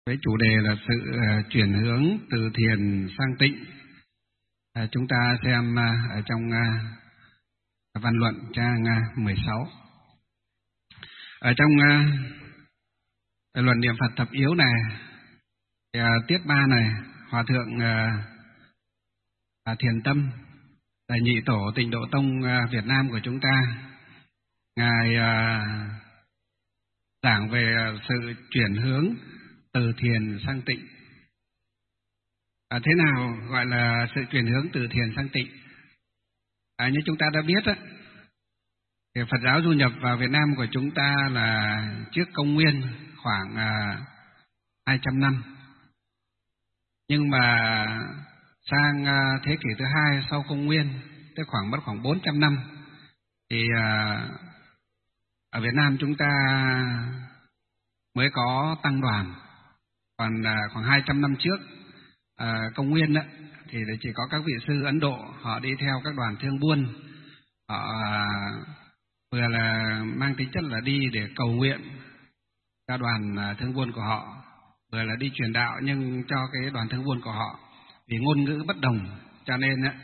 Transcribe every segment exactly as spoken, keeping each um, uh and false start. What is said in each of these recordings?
với chủ đề là sự uh, chuyển hướng từ thiền sang tịnh. Uh, chúng ta xem uh, ở trong uh, văn luận trang uh, mười sáu. Ở trong uh, luận niệm Phật thập yếu này, uh, tiết ba này, Hòa thượng uh, Thiền Tâm, là nhị tổ Tịnh Độ Tông uh, Việt Nam của chúng ta, ngài uh, giảng về uh, sự chuyển hướng từ thiền sang tịnh. À, thế nào gọi là sự chuyển hướng từ thiền sang tịnh? À, như chúng ta đã biết á, thì Phật giáo du nhập vào Việt Nam của chúng ta là trước công nguyên khoảng à, hai trăm năm. Nhưng mà sang à, thế kỷ thứ hai sau công nguyên, tức khoảng mất khoảng bốn trăm năm, thì à, ở Việt Nam chúng ta mới có tăng đoàn. Còn à, khoảng hai trăm năm trước à, công nguyên đó, thì chỉ có các vị sư Ấn Độ, họ đi theo các đoàn thương buôn, họ à, vừa là mang tính chất là đi để cầu nguyện cho đoàn à, thương buôn của họ, vừa là đi truyền đạo nhưng cho cái đoàn thương buôn của họ, vì ngôn ngữ bất đồng, cho nên á,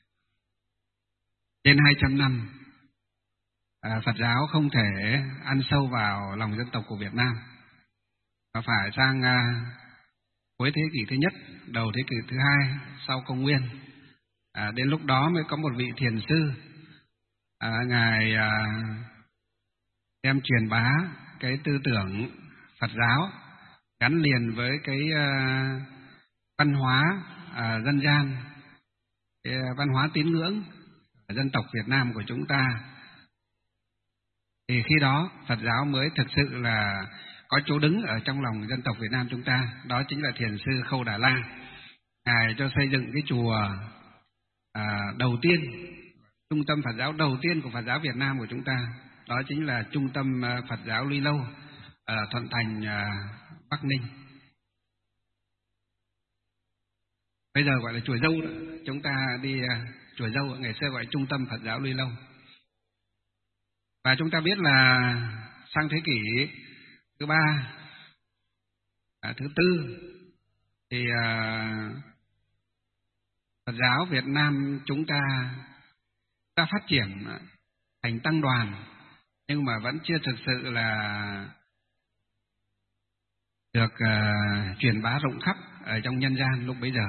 trên hai trăm năm à, Phật giáo không thể ăn sâu vào lòng dân tộc của Việt Nam, và phải sang à, cuối thế kỷ thứ nhất, đầu thế kỷ thứ hai sau công nguyên, à, đến lúc đó mới có một vị thiền sư, à, ngài à, đem truyền bá cái tư tưởng Phật giáo gắn liền với cái à, văn hóa à, dân gian, cái văn hóa tín ngưỡng dân tộc Việt Nam của chúng ta. Thì khi đó Phật giáo mới thực sự là có chỗ đứng ở trong lòng dân tộc Việt Nam chúng ta. Đó chính là thiền sư Khâu Đà La. Ngài cho xây dựng cái chùa à, đầu tiên, trung tâm Phật giáo đầu tiên của Phật giáo Việt Nam của chúng ta. Đó chính là trung tâm Phật giáo Luy Lâu ở Thuận Thành, à, Bắc Ninh. Bây giờ gọi là chùa Dâu đó. Chúng ta đi à, chùa Dâu, ngày xưa gọi trung tâm Phật giáo Luy Lâu. Và chúng ta biết là sang thế kỷ thứ ba, à, thứ tư, thì à, Phật giáo Việt Nam chúng ta đã phát triển thành tăng đoàn, nhưng mà vẫn chưa thực sự là được à, truyền bá rộng khắp ở trong nhân gian lúc bấy giờ.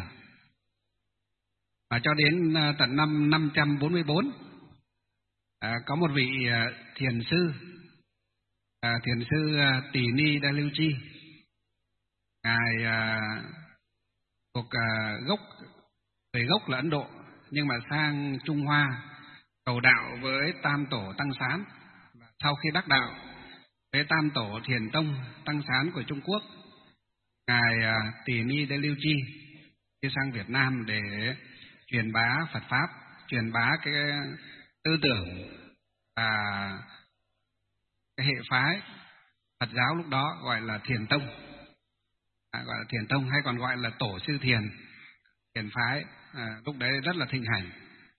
Và cho đến à, tận năm năm trăm bốn mươi bốn, à, có một vị à, thiền sư, à, thiền sư à, Tỳ Ni Đa Lưu Chi, ngài à, thuộc à, gốc người gốc là Ấn Độ, nhưng mà sang Trung Hoa cầu đạo với Tam Tổ Tăng Sán. Sau khi đắc đạo với Tam Tổ Thiền Tông Tăng Sán của Trung Quốc, ngài à, Tỳ Ni Đa Lưu Chi đi sang Việt Nam để truyền bá Phật pháp, truyền bá cái tư tưởng và cái hệ phái Phật giáo lúc đó gọi là Thiền Tông, à, gọi là Thiền Tông hay còn gọi là Tổ sư Thiền, thiền phái à, lúc đấy rất là thịnh hành.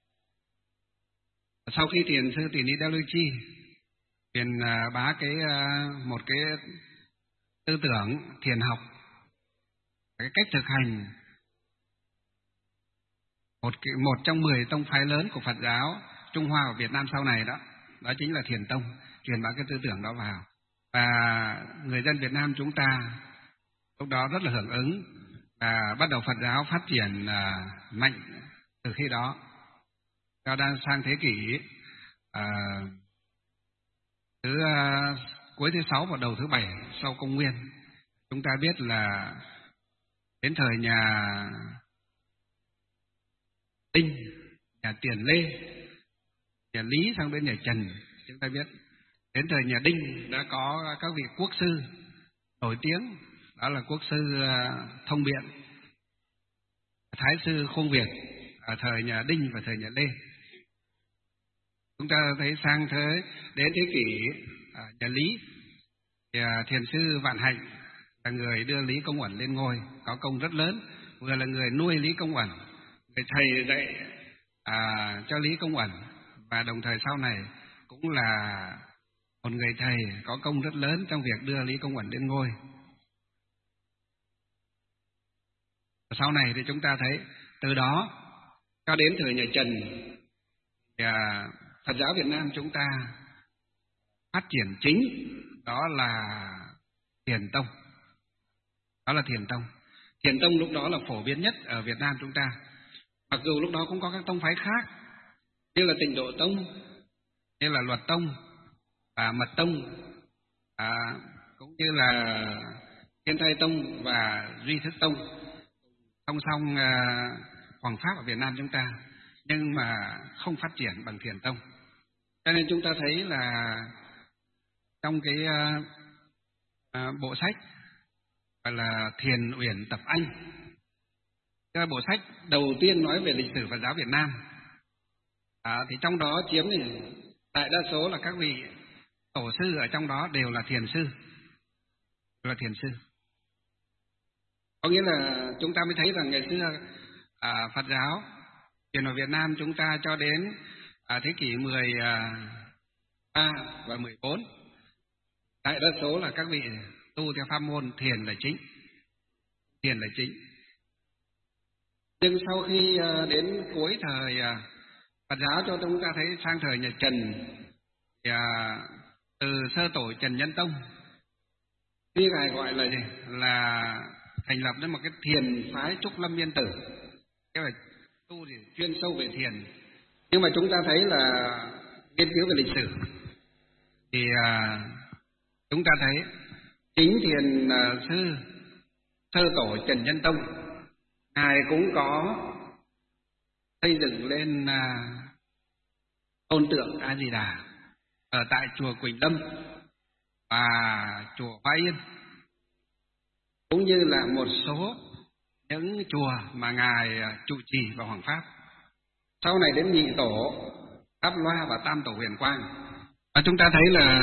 Sau khi thiền sư Tỳ Ni Đa Lưu Chi truyền à, bá cái à, một cái tư tưởng thiền học, cái cách thực hành, một một trong mười tông phái lớn của Phật giáo Trung Hoa và Việt Nam sau này đó, đó chính là Thiền Tông, truyền bá cái tư tưởng đó vào, và người dân Việt Nam chúng ta lúc đó rất là hưởng ứng, và bắt đầu Phật giáo phát triển à, mạnh từ khi đó. Cho đang sang thế kỷ à, thứ à, cuối thứ sáu và đầu thứ bảy sau công nguyên, chúng ta biết là đến thời nhà Đinh, nhà Tiền Lê, nhà Lý sang đến nhà Trần, chúng ta biết đến thời nhà Đinh đã có các vị quốc sư nổi tiếng, đó là quốc sư Thông Biện, Thái sư Khôn Việt ở thời nhà Đinh và thời nhà Lê. Chúng ta thấy sang thế đến thế kỷ nhà Lý thì thiền sư Vạn Hạnh là người đưa Lý Công Uẩn lên ngôi, có công rất lớn, vừa là người nuôi Lý Công Uẩn, người thầy dạy à, cho Lý Công Uẩn, và đồng thời sau này cũng là một người thầy có công rất lớn trong việc đưa Lý Công Uẩn lên ngôi. Sau này thì chúng ta thấy từ đó cho đến thời nhà Trần thì Phật giáo Việt Nam chúng ta phát triển chính đó là Thiền Tông. Đó là Thiền Tông. Thiền Tông lúc đó là phổ biến nhất ở Việt Nam chúng ta. Mặc dù lúc đó cũng có các tông phái khác như là Tịnh Độ Tông, như là Luật Tông và Mật Tông, à, cũng như là Thiên Thai Tông và Duy Thức Tông, song song à, Hoàng Pháp ở Việt Nam chúng ta, nhưng mà không phát triển bằng Thiền Tông. Cho nên chúng ta thấy là trong cái à, à, bộ sách gọi là Thiền Uyển Tập Anh, cái là bộ sách đầu tiên nói về lịch sử Phật giáo Việt Nam, à, thì trong đó chiếm thì đại đa số là các vị tổ sư ở trong đó đều là thiền sư, đều là thiền sư. Có nghĩa là chúng ta mới thấy rằng ngày xưa à, Phật giáo truyền ở Việt Nam chúng ta cho đến à, thế kỷ mười ba và mười bốn, đại đa số là các vị tu theo pháp môn thiền là chính, thiền là chính. Nhưng sau khi à, đến cuối thời à, Phật giáo cho chúng ta thấy sang thời nhà Trần thì à, từ sơ tổ Trần Nhân Tông, khi ngài gọi là gì? Là thành lập nên một cái thiền phái Trúc Lâm Yên Tử, cái là tu gì chuyên sâu về thiền. Nhưng mà chúng ta thấy là nghiên cứu về lịch sử thì à, chúng ta thấy chính thiền à, sư sơ tổ Trần Nhân Tông, ngài cũng có xây dựng lên à, tôn tượng A Di Đà ở tại chùa Quỳnh Lâm và chùa Hoa Yên, cũng như là một số những chùa mà ngài trụ trì vào Hoàng Pháp. Sau này đến nhị tổ Pháp Loa và tam tổ Huyền Quang, và chúng ta thấy là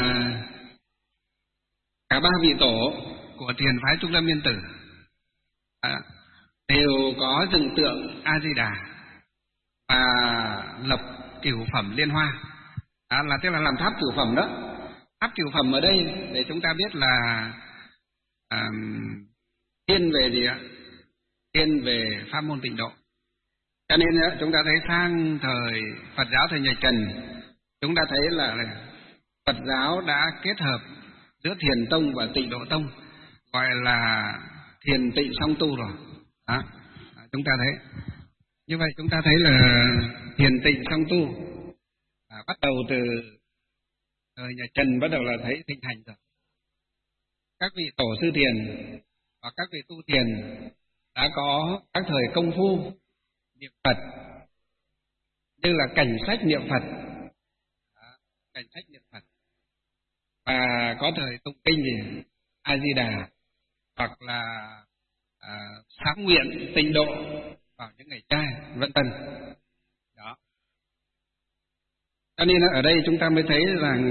cả ba vị tổ của thiền phái Trúc Lâm Yên Tử à, đều có dựng tượng A Di Đà và lập cửu phẩm liên hoa, à, là tức là làm tháp cửu phẩm đó. Tháp cửu phẩm ở đây để chúng ta biết là à, thiên về gì ạ? Thiên về pháp môn Tịnh Độ. Cho nên chúng ta thấy sang thời Phật giáo thời nhà Trần, chúng ta thấy là Phật giáo đã kết hợp giữa Thiền Tông và Tịnh Độ Tông, gọi là thiền tịnh song tu rồi. Đó. Chúng ta thấy như vậy, chúng ta thấy là thiền tịnh song tu à, bắt đầu từ thời nhà Trần bắt đầu là thấy thịnh hành rồi. Các vị tổ sư thiền và các vị tu thiền đã có các thời công phu niệm Phật, như là cảnh sách niệm Phật, đó, cảnh sách niệm Phật, và có thời tụng kinh gì A Di Đà, hoặc là à, sáng nguyện tịnh độ vào những ngày trai, vân vân. Đó. Cho nên ở đây chúng ta mới thấy rằng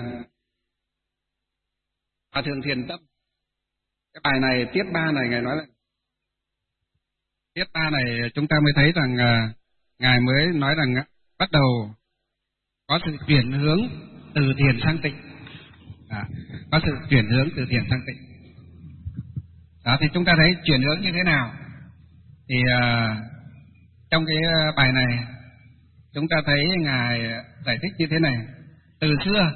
Hòa Thượng Thiền Tâm, cái bài này tiết ba này ngài nói là tiết ba này chúng ta mới thấy rằng à, ngài mới nói rằng à, bắt đầu có sự chuyển hướng từ thiền sang tịnh, à, có sự chuyển hướng từ thiền sang tịnh. Đó, thì chúng ta thấy chuyển hướng như thế nào? Thì à, trong cái bài này chúng ta thấy ngài giải thích như thế này: từ xưa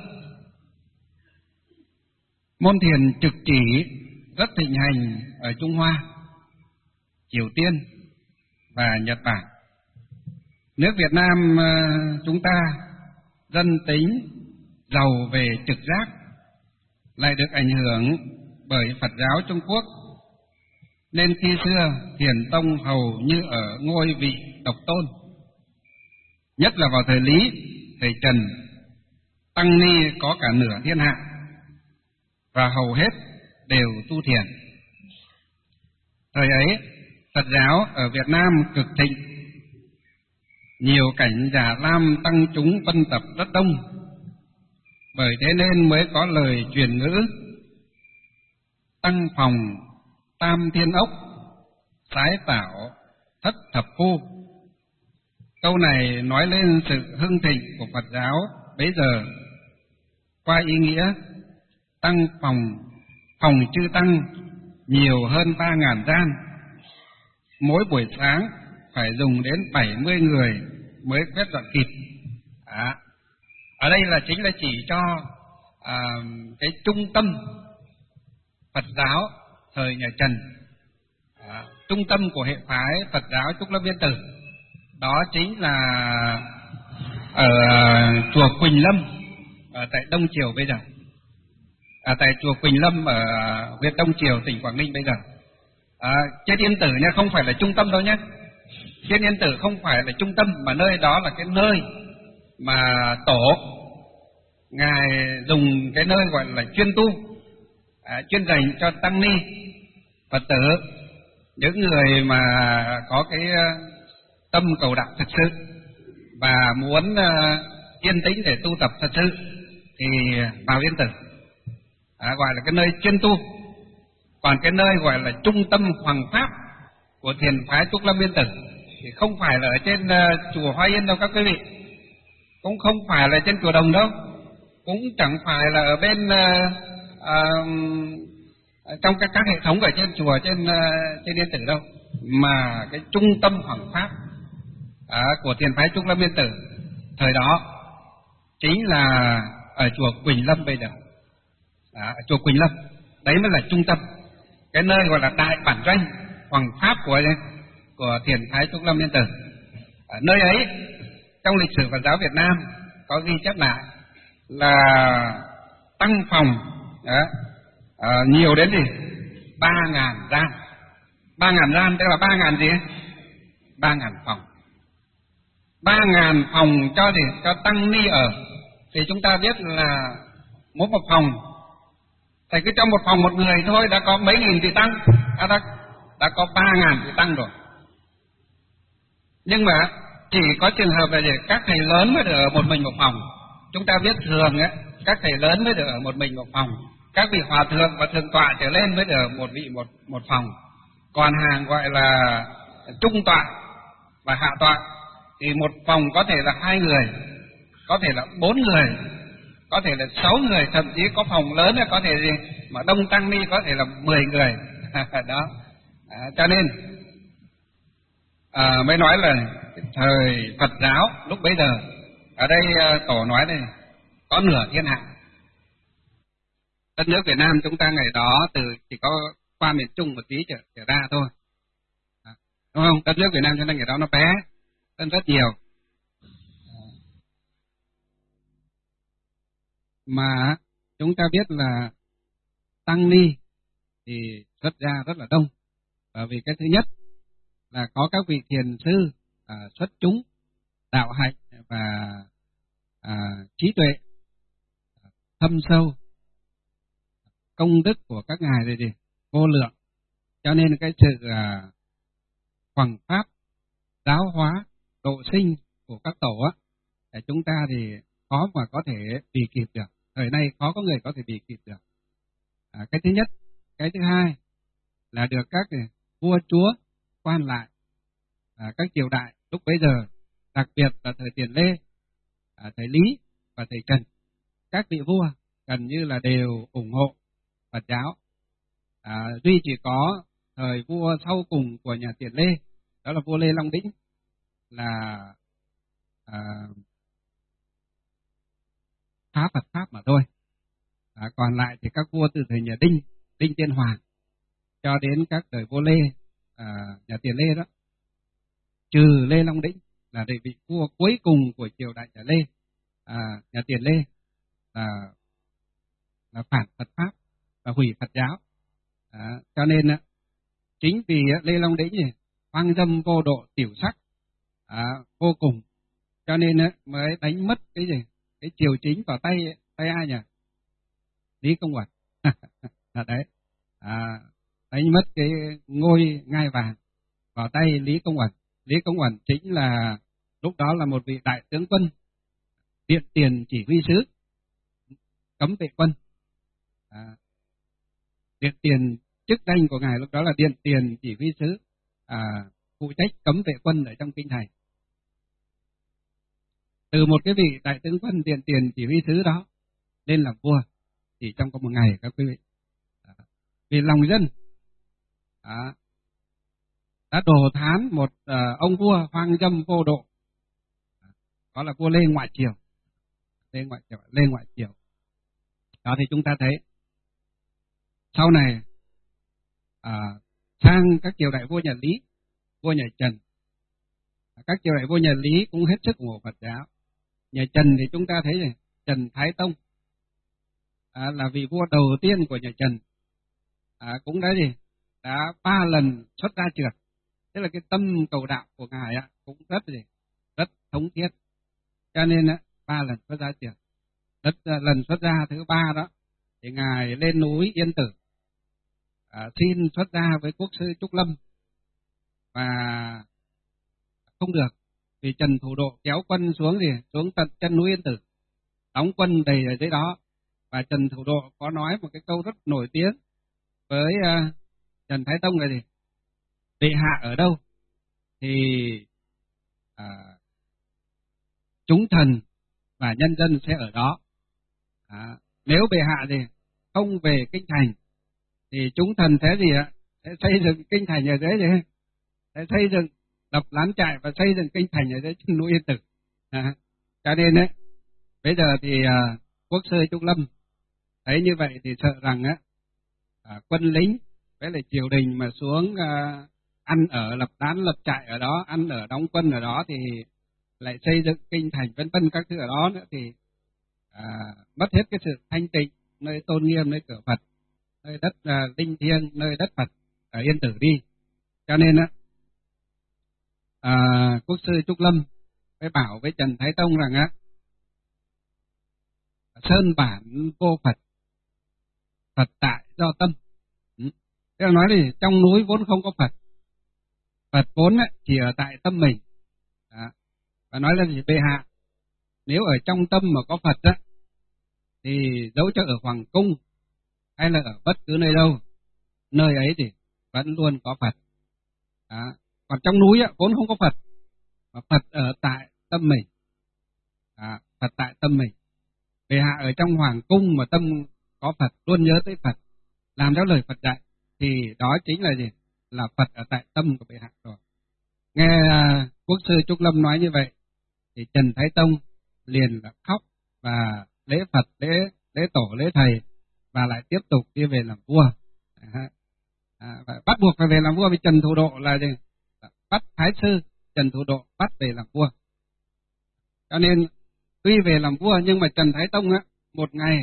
môn thiền trực chỉ rất thịnh hành ở Trung Hoa, Triều Tiên và Nhật Bản. Nước Việt Nam chúng ta dân tính giàu về trực giác, lại được ảnh hưởng bởi Phật giáo Trung Quốc, nên khi xưa Thiền Tông hầu như ở ngôi vị độc tôn. Nhất là vào thời Lý, thời Trần, tăng ni có cả nửa thiên hạ, và hầu hết đều tu thiền. Thời ấy, Phật giáo ở Việt Nam cực thịnh, nhiều cảnh Già Lam tăng chúng phân tập rất đông, bởi thế nên mới có lời truyền ngữ tăng phòng tam thiên ốc, sái tạo thất thập phu. Câu này nói lên sự hưng thịnh của Phật giáo bấy giờ, qua ý nghĩa tăng phòng, phòng chư tăng nhiều hơn ba ngàn gian, mỗi buổi sáng phải dùng đến bảy mươi người mới quét dọn kịp. À, ở đây là chính là chỉ cho à, cái trung tâm Phật giáo thời nhà Trần, à, trung tâm của hệ phái Phật giáo Trúc Lâm Yên Tử, đó chính là ở chùa Quỳnh Lâm ở tại Đông Triều bây giờ, à, tại chùa Quỳnh Lâm ở huyện Đông Triều, tỉnh Quảng Ninh bây giờ. À, trên Yên Tử nha, không phải là trung tâm đâu nhé. Trên Yên Tử không phải là trung tâm, mà nơi đó là cái nơi mà tổ ngài dùng cái nơi gọi là chuyên tu, à, chuyên dành cho tăng ni Phật tử, những người mà có cái tâm cầu đạo thật sự và muốn uh, yên tĩnh để tu tập thật sự thì vào Yên Tử, à, gọi là cái nơi chuyên tu. Còn cái nơi gọi là trung tâm hoàng pháp của thiền phái Trúc Lâm Yên Tử thì không phải là ở trên uh, chùa Hoa Yên đâu các quý vị, cũng không phải là trên chùa Đồng đâu, cũng chẳng phải là ở bên uh, uh, trong các, các hệ thống ở trên chùa trên uh, trên Yên Tử đâu, mà cái trung tâm hoàng pháp à, của thiền phái Trúc Lâm Yên Tử thời đó chính là ở chùa Quỳnh Lâm bây giờ. À, chùa Quỳnh Lâm đấy mới là trung tâm, cái nơi gọi là đại bản doanh hoàng pháp của của thiền phái Trúc Lâm Yên Tử. Ở nơi ấy trong lịch sử Phật giáo Việt Nam có ghi chép lại là tăng phòng đó, à, nhiều đến gì ba ngàn gian, ba ngàn gian tức là ba ngàn gì ba ngàn phòng, ba ngàn phòng cho gì cho tăng ni ở. Thì chúng ta biết là mỗi một phòng thì cứ trong một phòng một người thôi đã có mấy nghìn vị tăng, à, đã, đã có ba ngàn vị tăng rồi. Nhưng mà chỉ có trường hợp là gì các thầy lớn mới được ở một mình một phòng. Chúng ta biết thường ấy, các thầy lớn mới được ở một mình một phòng, các vị hòa thượng và thượng tọa trở lên mới được ở một vị một một phòng. Còn hàng gọi là trung tọa và hạ tọa thì một phòng có thể là hai người, có thể là bốn người, có thể là sáu người, thậm chí có phòng lớn có thể gì mà đông tăng ni có thể là mười người. Đó, à, cho nên à, mới nói là thời Phật giáo lúc bấy giờ, ở đây tổ nói này có nửa thiên hạ. Đất nước Việt Nam chúng ta ngày đó từ chỉ có qua miền Trung một tí trở, trở ra thôi, à, đúng không? Đất nước Việt Nam cho nên ngày đó nó bé hơn rất nhiều. Mà chúng ta biết là tăng ni thì xuất ra rất là đông, bởi vì cái thứ nhất là có các vị thiền sư à, xuất chúng, đạo hạnh và à, trí tuệ thâm sâu, công đức của các ngài rồi gì vô lượng, cho nên cái sự à, hoằng pháp giáo hóa độ sinh của các tổ á, để chúng ta thì khó mà có thể bị kịp được. Thời nay khó có người có thể bị kịp được. À, cái thứ nhất. Cái thứ hai là được các vua chúa quan lại, à, các triều đại lúc bấy giờ, đặc biệt là thời Tiền Lê, à, thời Lý và thời Trần, các vị vua gần như là đều ủng hộ Phật giáo. À, duy chỉ có thời vua sau cùng của nhà Tiền Lê, đó là vua Lê Long Đĩnh, là à, phá Phật pháp mà thôi. À, còn lại thì các vua từ thời nhà Đinh, Đinh Tiên Hoàng cho đến các đời vua Lê, à, nhà Tiền Lê đó, trừ Lê Long Đĩnh là đệ vị vua cuối cùng của triều đại nhà Lê, à, nhà Tiền Lê là là phản Phật pháp và hủy Phật giáo. À, cho nên chính vì Lê Long Đĩnh này hoang dâm vô độ, tiểu sắc à, vô cùng, cho nên mới đánh mất cái gì cái triều chính vào tay tay ai nhỉ? Lý Công Uẩn. Là đấy, à, đánh mất cái ngôi ngai vàng vào tay Lý Công Uẩn. Lý Công Uẩn chính là lúc đó là một vị đại tướng quân, điện tiền chỉ huy sứ, cấm vệ quân. À, điện tiền chức danh của ngài lúc đó là điện tiền chỉ huy sứ, à, phụ trách cấm vệ quân ở trong kinh thành. Từ một cái vị đại tướng quân điện tiền chỉ huy sứ đó lên làm vua chỉ trong có một ngày các quý vị. À, vì lòng dân, à, đã đồ thán một uh, ông vua hoang dâm vô độ, đó là vua Lê Ngoại Triều. Lê Ngoại Triều, Lê Ngoại Triều. Đó thì chúng ta thấy sau này à, sang các triều đại vua nhà Lý, vua nhà Trần, các triều đại vua nhà Lý cũng hết sức ủng hộ Phật giáo. Nhà Trần thì chúng ta thấy này, Trần Thái Tông à, là vị vua đầu tiên của nhà Trần, à, cũng đã gì đã ba lần xuất gia trượt. Tức là cái tâm cầu đạo của ngài á, cũng rất gì rất thống thiết, cho nên á, ba lần xuất gia trượt. Đất, lần xuất gia thứ ba đó thì ngài lên núi Yên Tử, à, xin xuất gia với quốc sư Trúc Lâm, và không được vì Trần Thủ Độ kéo quân xuống thì xuống tận chân núi Yên Tử, đóng quân đầy ở dưới đó. Và Trần Thủ Độ có nói một cái câu rất nổi tiếng với uh, Trần Thái Tông là gì? Bệ hạ ở đâu thì uh, chúng thần và nhân dân sẽ ở đó. À, nếu bệ hạ thì không về kinh thành thì chúng thần sẽ gì ạ? Sẽ xây dựng kinh thành ở dưới gì? Sẽ xây dựng lập lán trại và xây dựng kinh thành ở dưới chân núi Yên Tử. À, cho nên đấy, bây giờ thì uh, quốc sư Trúc Lâm thấy như vậy thì sợ rằng á, uh, quân lính với lại triều đình mà xuống uh, ăn ở lập lán lập trại ở đó, ăn ở đóng quân ở đó thì lại xây dựng kinh thành vân vân các thứ ở đó nữa thì à, mất hết cái sự thanh tịnh, nơi tôn nghiêm, nơi cửa Phật, nơi đất à, linh thiêng, nơi đất Phật ở Yên Tử đi. Cho nên á, à, quốc sư Trúc Lâm mới bảo với Trần Thái Tông rằng á, sơn bản vô Phật, Phật tại do tâm. Ừ. Tức là nói thì trong núi vốn không có Phật, Phật vốn á, chỉ ở tại tâm mình. Đó. Và nói là gì? Bệ hạ, nếu ở trong tâm mà có Phật á, thì dẫu cho ở hoàng cung hay là ở bất cứ nơi đâu, nơi ấy thì vẫn luôn có Phật. Đó. Còn trong núi á, vốn không có Phật, mà Phật ở tại tâm mình. Đó. Phật tại tâm mình. Bệ hạ ở trong hoàng cung mà tâm có Phật, luôn nhớ tới Phật, làm theo lời Phật dạy, thì đó chính là gì? Là Phật ở tại tâm của bệ hạ rồi. Nghe uh, quốc sư Trúc Lâm nói như vậy, thì Trần Thái Tông liền là khóc và lễ Phật, lễ lễ tổ, lễ thầy, và lại tiếp tục đi về làm vua. À, à, và bắt buộc phải về làm vua vì Trần Thủ Độ là gì? Bắt Thái sư Trần Thủ Độ bắt về làm vua. Cho nên tuy về làm vua nhưng mà Trần Thái Tông á, một ngày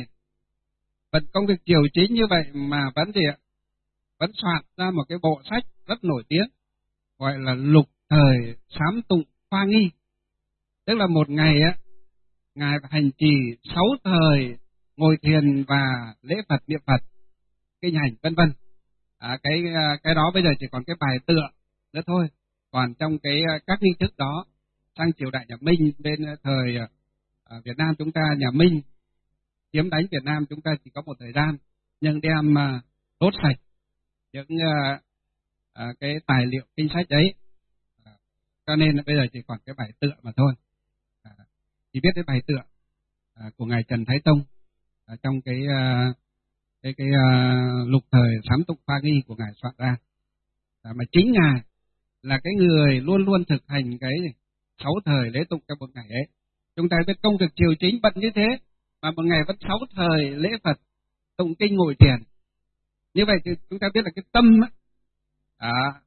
bận công việc triều chính như vậy mà vẫn gì ạ? Vẫn soạn ra một cái bộ sách rất nổi tiếng gọi là Lục Thời Sám Tụng Khoa Nghi. Tức là một ngày á, ngài hành trì sáu thời ngồi thiền và lễ Phật, niệm Phật, kinh hành vân vân. À, cái cái đó bây giờ chỉ còn cái bài tựa nữa thôi. Còn trong cái các nghi thức đó, sang triều đại nhà Minh, bên thời à, Việt Nam chúng ta, nhà Minh chiếm đánh Việt Nam chúng ta chỉ có một thời gian, nhưng đem à, đốt sạch những à, à, cái tài liệu kinh sách đấy. À, cho nên bây giờ chỉ còn cái bài tựa mà thôi. À, chỉ biết cái bài tựa à, của ngài Trần Thái Tông à, trong cái à, cái cái à, Lục Thời Sám Tụng Khoa Nghi của ngài soạn ra. À, mà chính ngài là cái người luôn luôn thực hành cái sáu thời lễ tụng trong một ngày ấy. Chúng ta biết công việc triều chính bận như thế mà một ngày vẫn sáu thời lễ Phật, tụng kinh, ngồi thiền. Như vậy thì chúng ta biết là cái tâm á, à,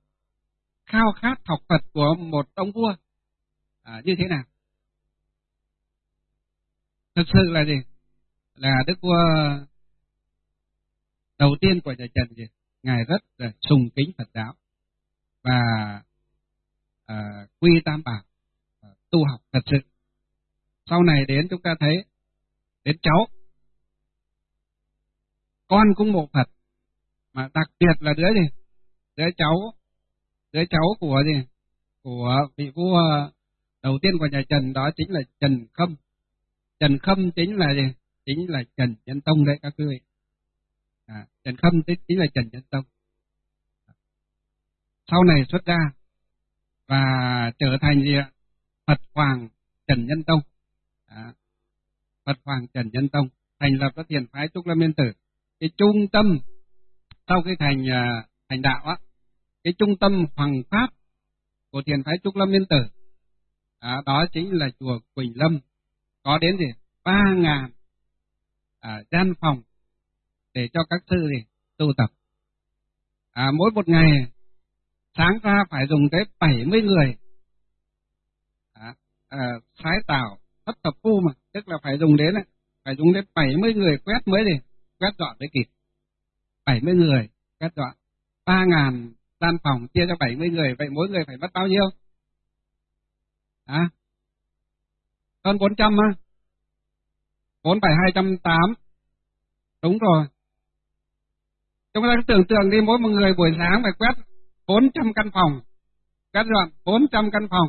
khao khát học Phật của một ông vua à, như thế nào. Thực sự là gì? Là đức vua đầu tiên của nhà Trần gì? Ngài rất là sùng kính Phật giáo và à, quy tam bảo, à, tu học thật sự. Sau này đến chúng ta thấy đến cháu, con cũng mộ Phật, mà đặc biệt là đứa gì? Đứa cháu, đứa cháu của gì? Của vị vua đầu tiên của nhà Trần, đó chính là Trần Khâm. Trần Khâm chính là gì? Chính là Trần Nhân Tông đấy các quý vị. À, Trần Khâm chính là Trần Nhân Tông. Sau này xuất ra và trở thành gì ạ? Phật Hoàng Trần Nhân Tông. À, Phật Hoàng Trần Nhân Tông thành lập ra thiền phái Trúc Lâm Yên Tử. Cái trung tâm sau khi thành uh, thành đạo á, cái trung tâm Hoàng Pháp của thiền phái Trúc Lâm Yên Tử. À, đó chính là chùa Quỳnh Lâm, có đến gì ba ngàn à, gian phòng để cho các sư gì tu tập. À, mỗi một ngày sáng ra phải dùng tới bảy mươi người à, à, sái tạo thất thập phu, mà tức là phải dùng đến phải dùng đến bảy mươi người quét mới gì quét dọn mới kịp. bảy mươi người quét dọn ba ngàn gian phòng chia cho bảy mươi người, vậy mỗi người phải mất bao nhiêu? À, hơn bốn trăm á, bốn bảy hai trăm tám, đúng rồi. Chúng ta tưởng tượng đi, mỗi một người buổi sáng phải quét bốn trăm căn phòng, quét dọn bốn trăm căn phòng.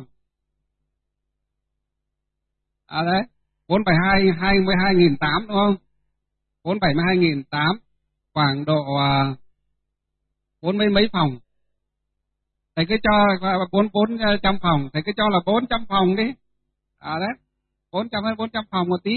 À đấy, bốn bảy hai, hai mươi hai nghìn tám đúng không? bốn bảy mươi hai nghìn tám, khoảng độ bốn mươi mấy phòng. Thầy cứ cho bốn bốn trăm phòng, thầy cứ cho là bốn trăm phòng đi. À đấy, bốn trăm hay bốn trăm phòng một tí.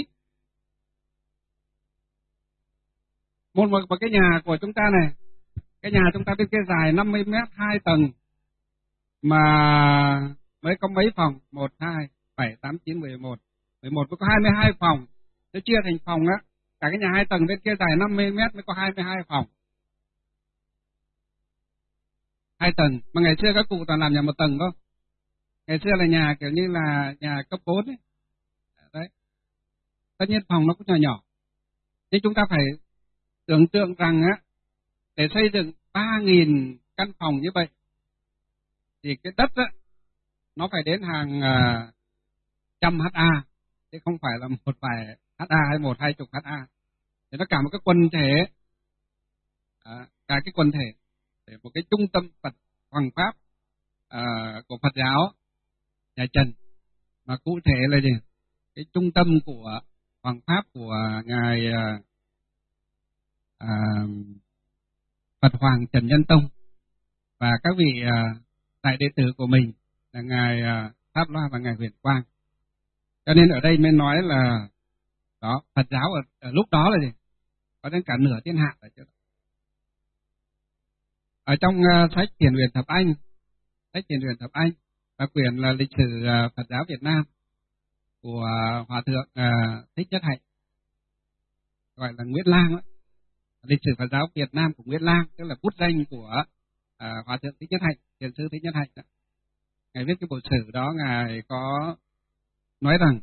Một, một, một cái nhà của chúng ta này, cái nhà chúng ta bên kia dài năm mươi mét, hai tầng, mà mới có mấy phòng, một, hai, bảy, tám, chín, mười một, mười một mới có hai mươi hai phòng. Nếu chia thành phòng á, cả cái nhà hai tầng bên kia dài năm mươi mét mới có hai mươi hai phòng. Hai tầng, mà ngày xưa các cụ toàn làm nhà một tầng không? Ngày xưa là nhà kiểu như là nhà cấp bốn ấy. Đấy. Tất nhiên phòng nó cũng nhỏ nhỏ. Nhưng chúng ta phải tưởng tượng rằng á, để xây dựng ba nghìn căn phòng như vậy, thì cái đất á, nó phải đến hàng uh, trăm ha, chứ không phải là một vài ha hay một hai chục ha. Thì nó cả một cái quần thể, à, cả cái quần thể, để một cái trung tâm Phật Hoàng Pháp uh, của Phật giáo nhà Trần, mà cụ thể là gì? Cái trung tâm của Hoàng Pháp của ngài uh, uh, Phật Hoàng Trần Nhân Tông và các vị uh, đại đệ tử của mình là ngài uh, Pháp Loa và ngài Huyền Quang. Cho nên ở đây mới nói là đó, Phật giáo ở, ở lúc đó là gì? Có đến cả nửa thiên hạ. Ở, ở trong uh, sách Thiền Huyền Thập Anh, sách Thiền Huyền Thập Anh và quyển là lịch sử uh, Phật giáo Việt Nam của uh, Hòa thượng uh, Thích Nhất Hạnh, gọi là Nguyễn Lang đó. Lịch sử Phật giáo Việt Nam của Nguyễn Lang, tức là bút danh của uh, Hòa thượng Thích Nhất Hạnh, thiền sư Thích Nhất Hạnh đó. Ngài viết cái bộ sử đó, ngài có nói rằng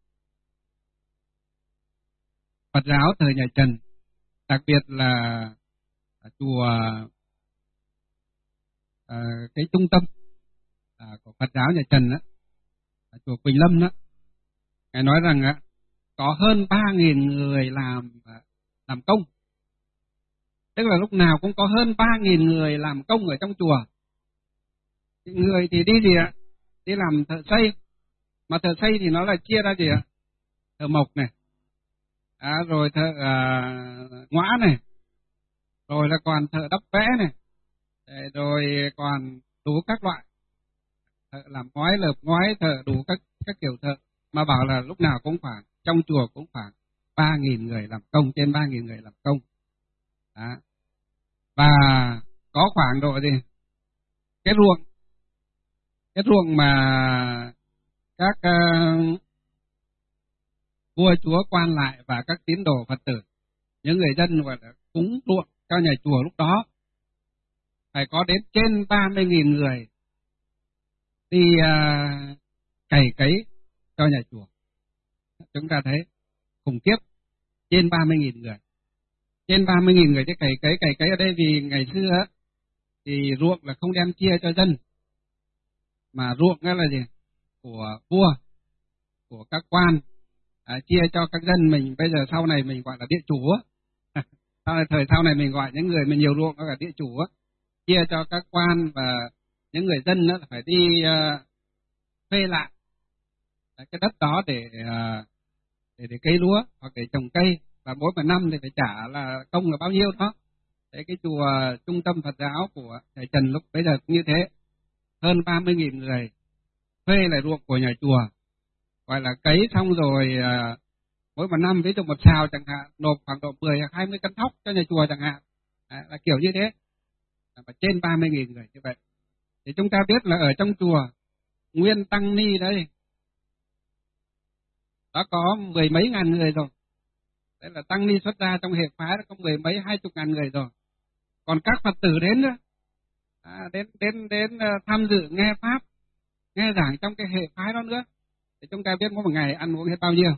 Phật giáo thời nhà Trần, đặc biệt là chùa uh, cái trung tâm uh, của Phật giáo nhà Trần đó, chùa Quỳnh Lâm đó, ngài nói rằng uh, có hơn ba nghìn người làm uh, làm công, tức là lúc nào cũng có hơn ba nghìn người làm công ở trong chùa. Người thì đi gì ạ? Đi làm thợ xây, mà thợ xây thì nó là chia ra gì ạ? Thợ mộc này, à, rồi thợ à, ngõa này, rồi là còn thợ đắp vẽ này, rồi còn đủ các loại thợ làm ngói, lợp ngói, thợ đủ các các kiểu thợ, mà bảo là lúc nào cũng khoảng trong chùa cũng khoảng ba nghìn người làm công, trên ba nghìn người làm công. Đó. Và có khoảng độ gì? Cái ruộng, cái ruộng mà các uh, vua chúa quan lại và các tín đồ Phật tử, những người dân gọi là cúng ruộng cho nhà chùa lúc đó, phải có đến trên ba mươi nghìn người đi uh, cày cấy cho nhà chùa. Chúng ta thấy khủng khiếp, trên ba mươi nghìn người. Trên ba mươi nghìn người đi cày cấy, cày cấy ở đây vì ngày xưa thì ruộng là không đem chia cho dân, mà ruộng đó là gì? Của vua, của các quan, à, chia cho các dân mình. Bây giờ sau này mình gọi là địa chủ á. Sau này, thời sau này mình gọi những người mình nhiều ruộng đó là địa chủ á. Chia cho các quan và những người dân đó phải đi uh, thuê lại cái đất đó để, uh, để để cấy lúa hoặc để trồng cây, và mỗi một năm thì phải trả là công là bao nhiêu đó. Thế cái chùa trung tâm Phật giáo của thầy Trần lúc bây giờ cũng như thế, hơn ba mươi nghìn người thuê lại ruộng của nhà chùa, gọi là cấy xong rồi à, mỗi một năm ví dụ một sào chẳng hạn nộp khoảng độ mười hoặc hai mươi cân thóc cho nhà chùa chẳng hạn, à, là kiểu như thế, và trên ba mươi nghìn người như vậy. Thì chúng ta biết là ở trong chùa nguyên tăng ni đây, đó có mười mấy ngàn người rồi. Đấy là tăng ni xuất gia trong hệ phái có mười mấy hai chục ngàn người rồi. Còn các Phật tử đến nữa, à, đến đến đến uh, tham dự nghe pháp, nghe giảng trong cái hệ phái đó nữa. Thì chúng ta biết có một ngày ăn uống hết bao nhiêu.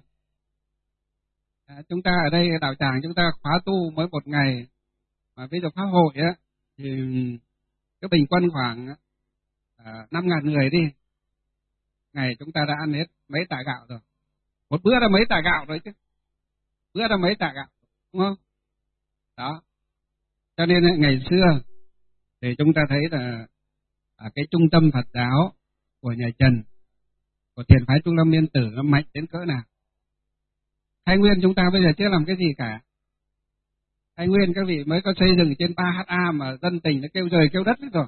À, chúng ta ở đây đạo tràng chúng ta khóa tu mới một ngày, mà ví dụ pháp hội á thì cái bình quân khoảng à, năm ngàn người đi, ngày chúng ta đã ăn hết mấy tạ gạo rồi. Một bữa đã mấy tạ gạo rồi chứ, bữa đã mấy tạ gạo, đúng không? Đó. Cho nên ngày xưa thì chúng ta thấy là à, cái trung tâm Phật giáo của nhà Trần, của thiền phái Trung Lâm Yên Tử nó mạnh đến cỡ nào. Thái Nguyên chúng ta bây giờ chưa làm cái gì cả. Thái Nguyên các vị mới có xây dựng trên ba hát a mà dân tình nó kêu trời kêu đất hết rồi.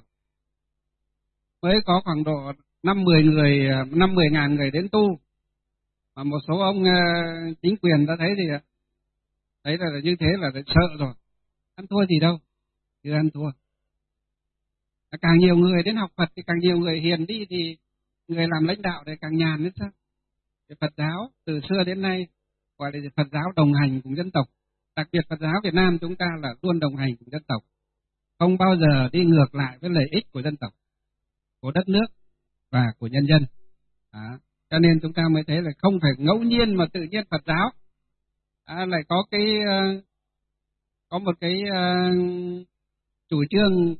Mới có khoảng độ năm mười người, năm mười ngàn người đến tu. Mà một số ông uh, chính quyền đã thấy thì thấy là như thế là sợ rồi. Ăn thua gì đâu, chưa ăn thua. Càng nhiều người đến học Phật thì càng nhiều người hiền đi thì người làm lãnh đạo thì càng nhàn nữa sao? Thì Phật giáo từ xưa đến nay gọi là Phật giáo đồng hành cùng dân tộc. Đặc biệt Phật giáo Việt Nam chúng ta là luôn đồng hành cùng dân tộc, không bao giờ đi ngược lại với lợi ích của dân tộc, của đất nước và của nhân dân. Đó. Cho nên chúng ta mới thấy là không phải ngẫu nhiên mà tự nhiên Phật giáo à, lại có cái uh, có một cái uh, chủ trương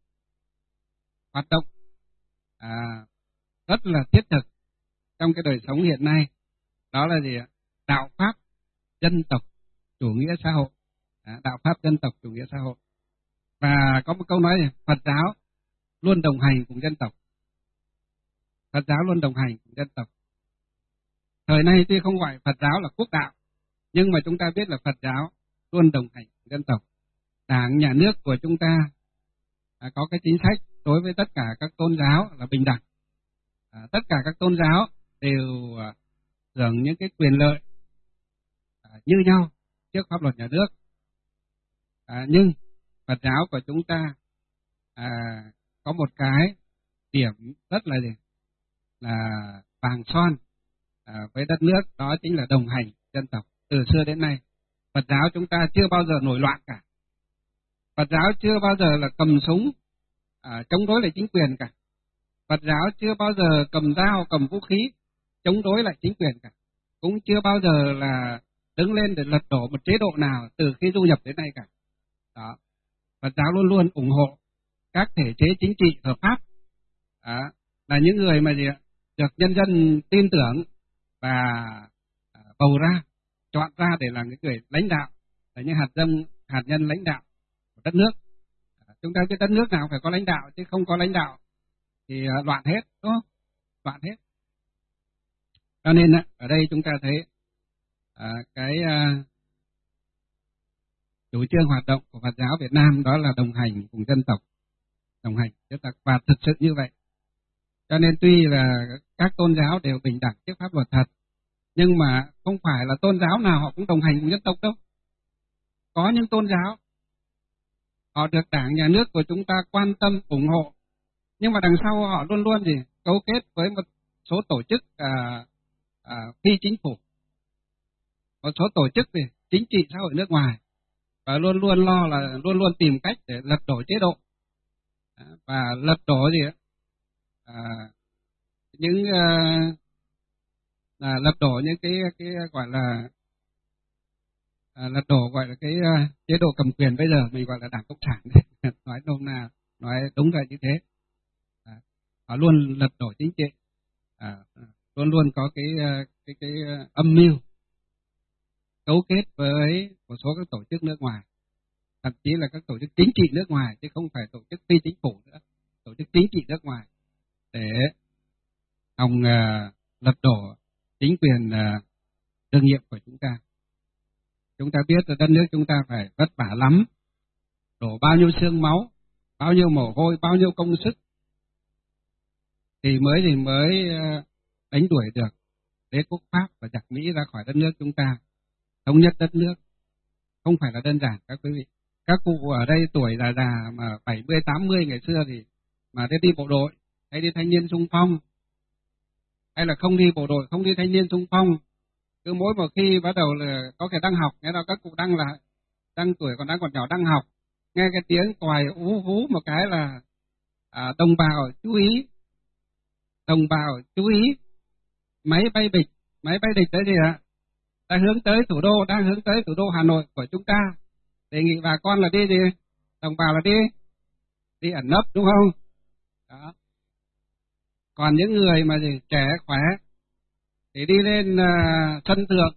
hoạt động à, rất là thiết thực trong cái đời sống hiện nay. Đó là gì ạ? Đạo pháp dân tộc chủ nghĩa xã hội. À, đạo pháp dân tộc chủ nghĩa xã hội. Và có một câu nói này, Phật giáo luôn đồng hành cùng dân tộc. Phật giáo luôn đồng hành cùng dân tộc. Thời nay tuy không gọi Phật giáo là quốc đạo, nhưng mà chúng ta biết là Phật giáo luôn đồng hành cùng dân tộc. Đảng, nhà nước của chúng ta à, có cái chính sách đối với tất cả các tôn giáo là bình đẳng. À, tất cả các tôn giáo đều à, hưởng những cái quyền lợi à, như nhau trước pháp luật nhà nước. À, nhưng Phật giáo của chúng ta à, có một cái điểm rất là gì? Là vàng son à, với đất nước, đó chính là đồng hành dân tộc. Từ xưa đến nay Phật giáo chúng ta chưa bao giờ nổi loạn cả. Phật giáo chưa bao giờ là cầm súng à, chống đối lại chính quyền cả. Phật giáo chưa bao giờ cầm dao, cầm vũ khí chống đối lại chính quyền cả. Cũng chưa bao giờ là đứng lên để lật đổ một chế độ nào từ khi du nhập đến nay cả. Đó. Phật giáo luôn luôn ủng hộ các thể chế chính trị hợp pháp. Đó. Là những người mà gì ạ? Được nhân dân tin tưởng và bầu ra, chọn ra để làm những người lãnh đạo, là những hạt dân, hạt nhân lãnh đạo của đất nước. Chúng ta biết đất nước nào phải có lãnh đạo, chứ không có lãnh đạo thì loạn hết, đúng không? Loạn hết. Cho nên ở đây chúng ta thấy à, cái à, chủ trương hoạt động của Phật giáo Việt Nam đó là đồng hành cùng dân tộc, đồng hành dân tộc, và thực sự như vậy. Cho nên tuy là các tôn giáo đều bình đẳng trước pháp luật thật, nhưng mà không phải là tôn giáo nào họ cũng đồng hành cùng dân tộc đâu. Có những tôn giáo họ được Đảng, nhà nước của chúng ta quan tâm, ủng hộ, nhưng mà đằng sau họ luôn luôn gì cấu kết với một số tổ chức à, à, phi chính phủ, một số tổ chức gì chính trị xã hội nước ngoài, và luôn luôn lo là luôn luôn tìm cách để lật đổ chế độ và lật đổ gì à, những à, là lật đổ những cái cái gọi là à, lật đổ gọi là cái uh, chế độ cầm quyền bây giờ mình gọi là Đảng Cộng sản nói nôm na, nói đúng là như thế. À, họ luôn lật đổ chính trị, à, luôn luôn có cái uh, cái cái uh, âm mưu cấu kết với một số các tổ chức nước ngoài, thậm chí là các tổ chức chính trị nước ngoài chứ không phải tổ chức phi chính phủ nữa, tổ chức chính trị nước ngoài để hòng uh, lật đổ chính quyền uh, đương nhiệm của chúng ta. Chúng ta biết là đất nước chúng ta phải vất vả lắm, đổ bao nhiêu xương máu, bao nhiêu mồ hôi, bao nhiêu công sức thì mới thì mới đánh đuổi được đế quốc Pháp và giặc Mỹ ra khỏi đất nước chúng ta, thống nhất đất nước. Không phải là đơn giản các quý vị. Các cụ ở đây tuổi già già mà bảy mươi, tám mươi ngày xưa thì mà đi bộ đội hay đi thanh niên xung phong hay là không đi bộ đội, không đi thanh niên xung phong. Cứ mỗi một khi bắt đầu là có cái đang học, nghe đâu các cụ đang là đang tuổi còn đang còn nhỏ đang học, nghe cái tiếng còi ú hú một cái là à, đồng bào chú ý, đồng bào chú ý, máy bay địch, máy bay địch tới gì ạ? Đang hướng tới thủ đô, đang hướng tới thủ đô Hà Nội của chúng ta. Đề nghị bà con là đi gì? Đồng bào là đi, đi ẩn nấp đúng không? Đó. Còn những người mà gì trẻ khỏe thì đi lên uh, sân thượng,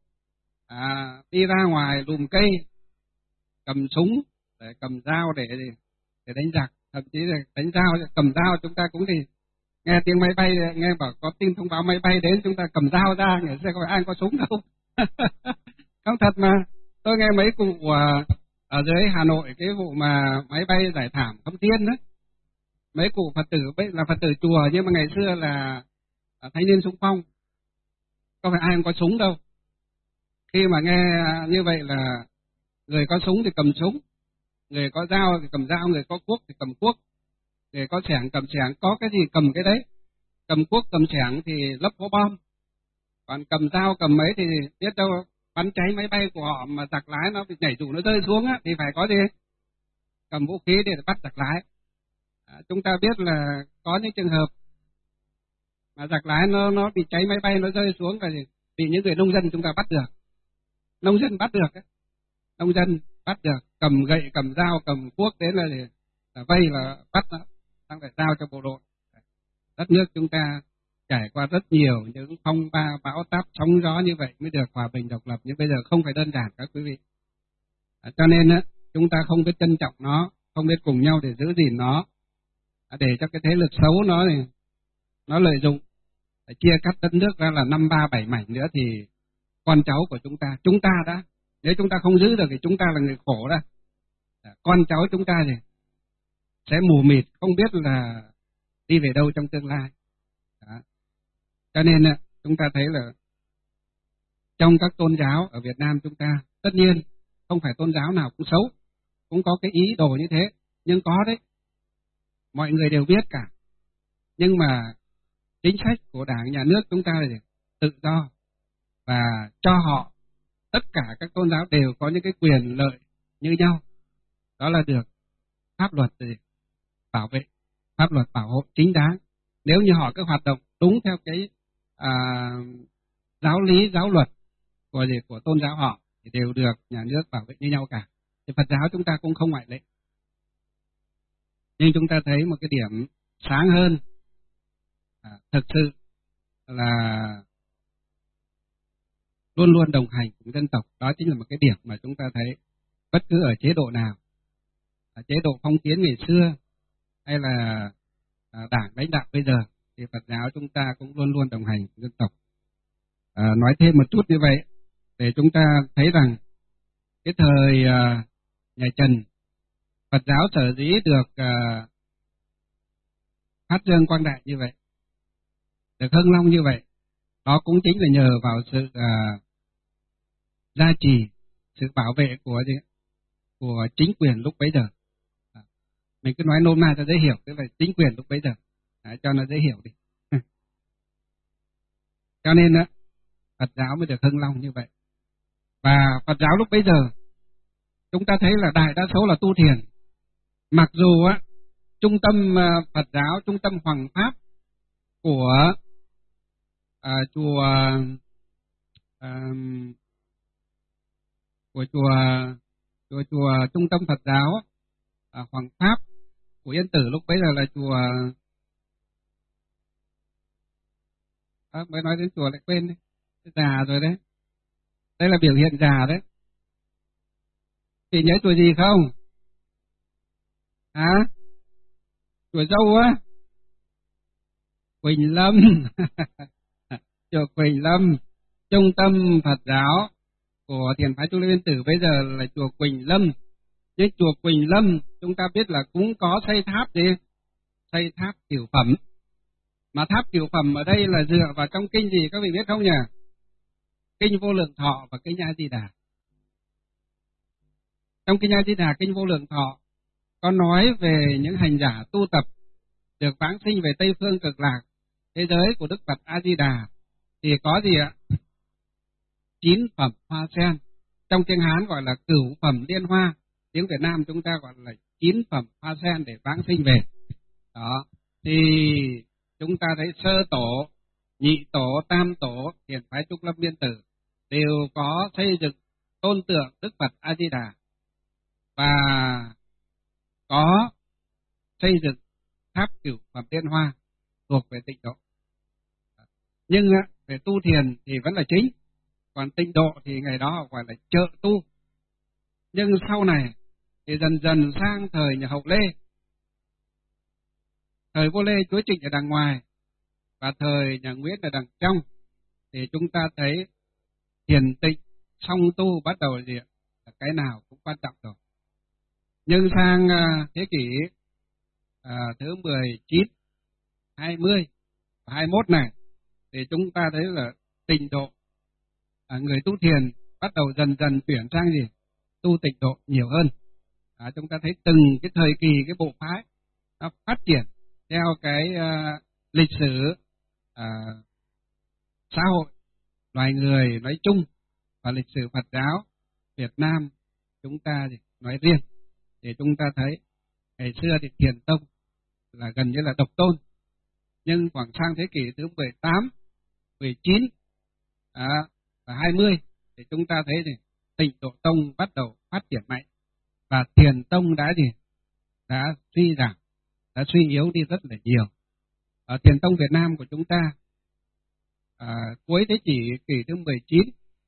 à, đi ra ngoài lùm cây, cầm súng, để cầm dao để để đánh giặc, thậm chí là đánh dao, cầm dao chúng ta cũng thì nghe tiếng máy bay, nghe bảo có tin thông báo máy bay đến, chúng ta cầm dao ra, người sẽ có ai có súng đâu. Không thật mà, tôi nghe mấy cụ uh, ở dưới Hà Nội cái vụ mà máy bay giải thảm Khâm Thiên đó, mấy cụ Phật tử là Phật tử chùa nhưng mà ngày xưa là thanh niên xung phong, có phải ai không có súng đâu. Khi mà nghe như vậy là người có súng thì cầm súng, người có dao thì cầm dao, người có cuốc thì cầm cuốc, người có xẻng cầm xẻng, có cái gì cầm cái đấy. Cầm cuốc cầm xẻng thì lấp hố bom, còn cầm dao cầm mấy thì biết đâu bắn cháy máy bay của họ mà giặc lái nó bị nhảy dù nó rơi xuống á, thì phải có gì cầm vũ khí để bắt giặc lái. À, chúng ta biết là có những trường hợp mà giặc lái nó nó bị cháy máy bay nó rơi xuống và bị những người nông dân chúng ta bắt được, nông dân bắt được ấy. Nông dân bắt được, cầm gậy cầm dao cầm cuốc đến là, để, là vây là bắt nó, đang phải giao cho bộ đội. Đất nước chúng ta trải qua rất nhiều những phong ba bão táp sóng gió như vậy mới được hòa bình độc lập, nhưng bây giờ không phải đơn giản các quý vị. À, cho nên á, chúng ta không biết trân trọng nó, không biết cùng nhau để giữ gìn nó, à, để cho cái thế lực xấu nó này, nó lợi dụng, để chia cắt đất nước ra là năm ba bảy mảnh nữa thì con cháu của chúng ta, chúng ta đã, nếu chúng ta không giữ được thì chúng ta là người khổ đó. À, con cháu chúng ta thì sẽ mù mịt, không biết là đi về đâu trong tương lai. Đó. Cho nên chúng ta thấy là trong các tôn giáo ở Việt Nam chúng ta, tất nhiên không phải tôn giáo nào cũng xấu, cũng có cái ý đồ như thế, nhưng có đấy, mọi người đều biết cả. Nhưng mà chính sách của Đảng, Nhà nước chúng ta là tự do và cho họ, tất cả các tôn giáo đều có những cái quyền lợi như nhau, đó là được pháp luật để bảo vệ, pháp luật bảo hộ chính đáng. Nếu như họ cứ hoạt động đúng theo cái à, giáo lý, giáo luật của gì của tôn giáo họ thì đều được nhà nước bảo vệ như nhau cả. Thì Phật giáo chúng ta cũng không ngoại lệ. Nhưng chúng ta thấy một cái điểm sáng hơn, à, thực sự là luôn luôn đồng hành cùng dân tộc. Đó chính là một cái điểm mà chúng ta thấy bất cứ ở chế độ nào, ở chế độ phong kiến ngày xưa hay là à, đảng lãnh đạo bây giờ, thì Phật giáo chúng ta cũng luôn luôn đồng hành cùng dân tộc. À, nói thêm một chút như vậy để chúng ta thấy rằng cái thời à, nhà Trần, Phật giáo sở dĩ được à, phát dương quang đại như vậy, được hưng long như vậy, đó cũng chính là nhờ vào sự à, gia trì, sự bảo vệ của của chính quyền lúc bấy giờ. À, mình cứ nói nôm na cho dễ hiểu, tức là chính quyền lúc bấy giờ, à, cho nó dễ hiểu đi. Cho nên á, Phật giáo mới được hưng long như vậy. Và Phật giáo lúc bấy giờ, chúng ta thấy là đại đa số là tu thiền. Mặc dù á, trung tâm uh, Phật giáo, trung tâm Hoàng Pháp của uh, chùa uh, của chùa chùa chùa trung tâm Phật giáo uh, Hoàng Pháp của Yên Tử lúc bấy giờ là chùa à, mới nói đến chùa lại quên đấy, già rồi đấy. Đây là biểu hiện già đấy. Chị nhớ chùa gì không? Hả? Chùa Dâu á? Quỳnh Lâm. Chùa Quỳnh Lâm, trung tâm Phật giáo của Thiền phái Trung Lương Yên Tử bây giờ là chùa Quỳnh Lâm. Nhưng chùa Quỳnh Lâm chúng ta biết là cũng có xây tháp gì? Xây tháp cửu phẩm. Mà tháp cửu phẩm ở đây là dựa vào trong kinh gì các vị biết không nhỉ? Kinh Vô Lượng Thọ và kinh A Di Đà. Trong kinh A Di Đà, kinh Vô Lượng Thọ có nói về những hành giả tu tập được vãng sinh về Tây Phương Cực Lạc thế giới của Đức Phật A Di Đà thì có gì ạ? Chín phẩm hoa sen. Trong tiếng Hán gọi là cửu phẩm liên hoa, tiếng Việt Nam chúng ta gọi là chín phẩm hoa sen để vãng sinh về. Đó, thì chúng ta thấy sơ tổ, nhị tổ, tam tổ, thiền phái Trúc Lâm Viên Tử đều có xây dựng tôn tượng Đức Phật A Di Đà và có xây dựng tháp cửu phẩm liên hoa thuộc về tịnh độ. Nhưng về tu thiền thì vẫn là chính, còn tịnh độ thì ngày đó gọi là trợ tu. Nhưng sau này thì dần dần sang thời nhà Hậu Lê, thời vua Lê Chúa Trịnh ở đằng ngoài và thời nhà Nguyễn ở đằng trong, thì chúng ta thấy thiền tịnh song tu bắt đầu gì ạ? Cái nào cũng quan trọng rồi. Nhưng sang uh, thế kỷ uh, thứ mười chín, hai mươi và hai mươi mốt này thì chúng ta thấy là tịnh độ, uh, người tu thiền bắt đầu dần dần chuyển sang gì? Tu tịnh độ nhiều hơn. À, chúng ta thấy từng cái thời kỳ, cái bộ phái nó phát triển theo cái uh, lịch sử uh, xã hội loài người nói chung và lịch sử Phật giáo Việt Nam chúng ta thì nói riêng. Thì chúng ta thấy ngày xưa thì Thiền Tông là gần như là độc tôn, nhưng khoảng sang thế kỷ thứ mười tám, mười chín à, và hai mươi thì chúng ta thấy thì Tịnh Độ Tông bắt đầu phát triển mạnh và Thiền Tông đã gì? Đã suy giảm, đã suy yếu đi rất là nhiều. Ở Thiền Tông Việt Nam của chúng ta à, cuối thế kỷ kỷ thứ mười chín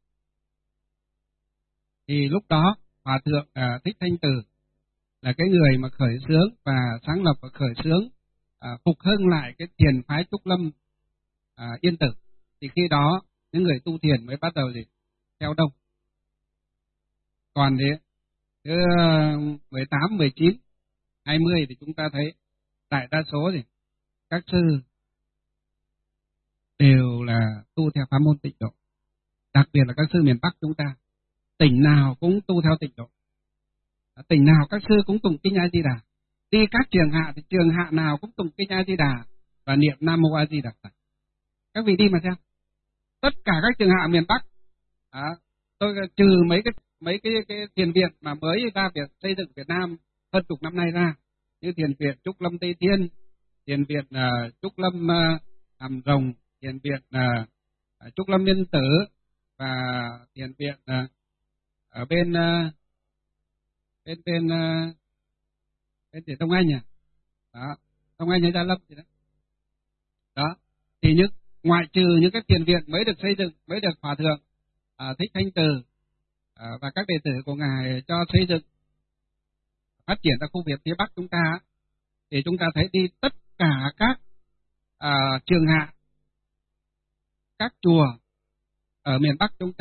thì lúc đó Hòa thượng à, Thích Thanh Từ là cái người mà khởi xướng và sáng lập và khởi xướng à, phục hưng lại cái thiền phái Trúc Lâm à, Yên Tử. Thì khi đó những người tu thiền mới bắt đầu gì? Theo đông. Còn thì thứ mười tám, mười chín, hai mươi thì chúng ta thấy đại đa số thì các sư đều là tu theo pháp môn tịnh độ. Đặc biệt là các sư miền Bắc chúng ta, tỉnh nào cũng tu theo tịnh độ. Tỉnh nào các sư cũng tụng kinh A Di Đà. Đi các trường hạ thì trường hạ nào cũng tụng kinh A Di Đà và niệm Nam Mô A Di Đà Phật. Các vị đi mà xem. Tất cả các trường hạ miền Bắc, à, tôi trừ mấy cái mấy cái, cái thiền viện mà mới ra việc xây dựng Việt Nam hơn chục năm nay ra, như thiền viện Trúc Lâm Tây Thiên, thiền viện uh, Trúc Lâm uh, Hàm Rồng, thiền viện uh, Trúc Lâm Nhân Tử và thiền viện uh, ở bên uh, bên bên uh, bên thiền Đông Anh à, đó, Đông Anh hay Gia Lâm gì đó, đó thì những ngoại trừ những cái thiền viện mới được xây dựng, mới được Hòa thượng uh, Thích Thanh Từ uh, và các đệ tử của ngài cho xây dựng phát triển ra khu vực phía Bắc chúng ta, thì chúng ta thấy đi tất cả các uh, trường hạ, các chùa ở miền Bắc chúng ta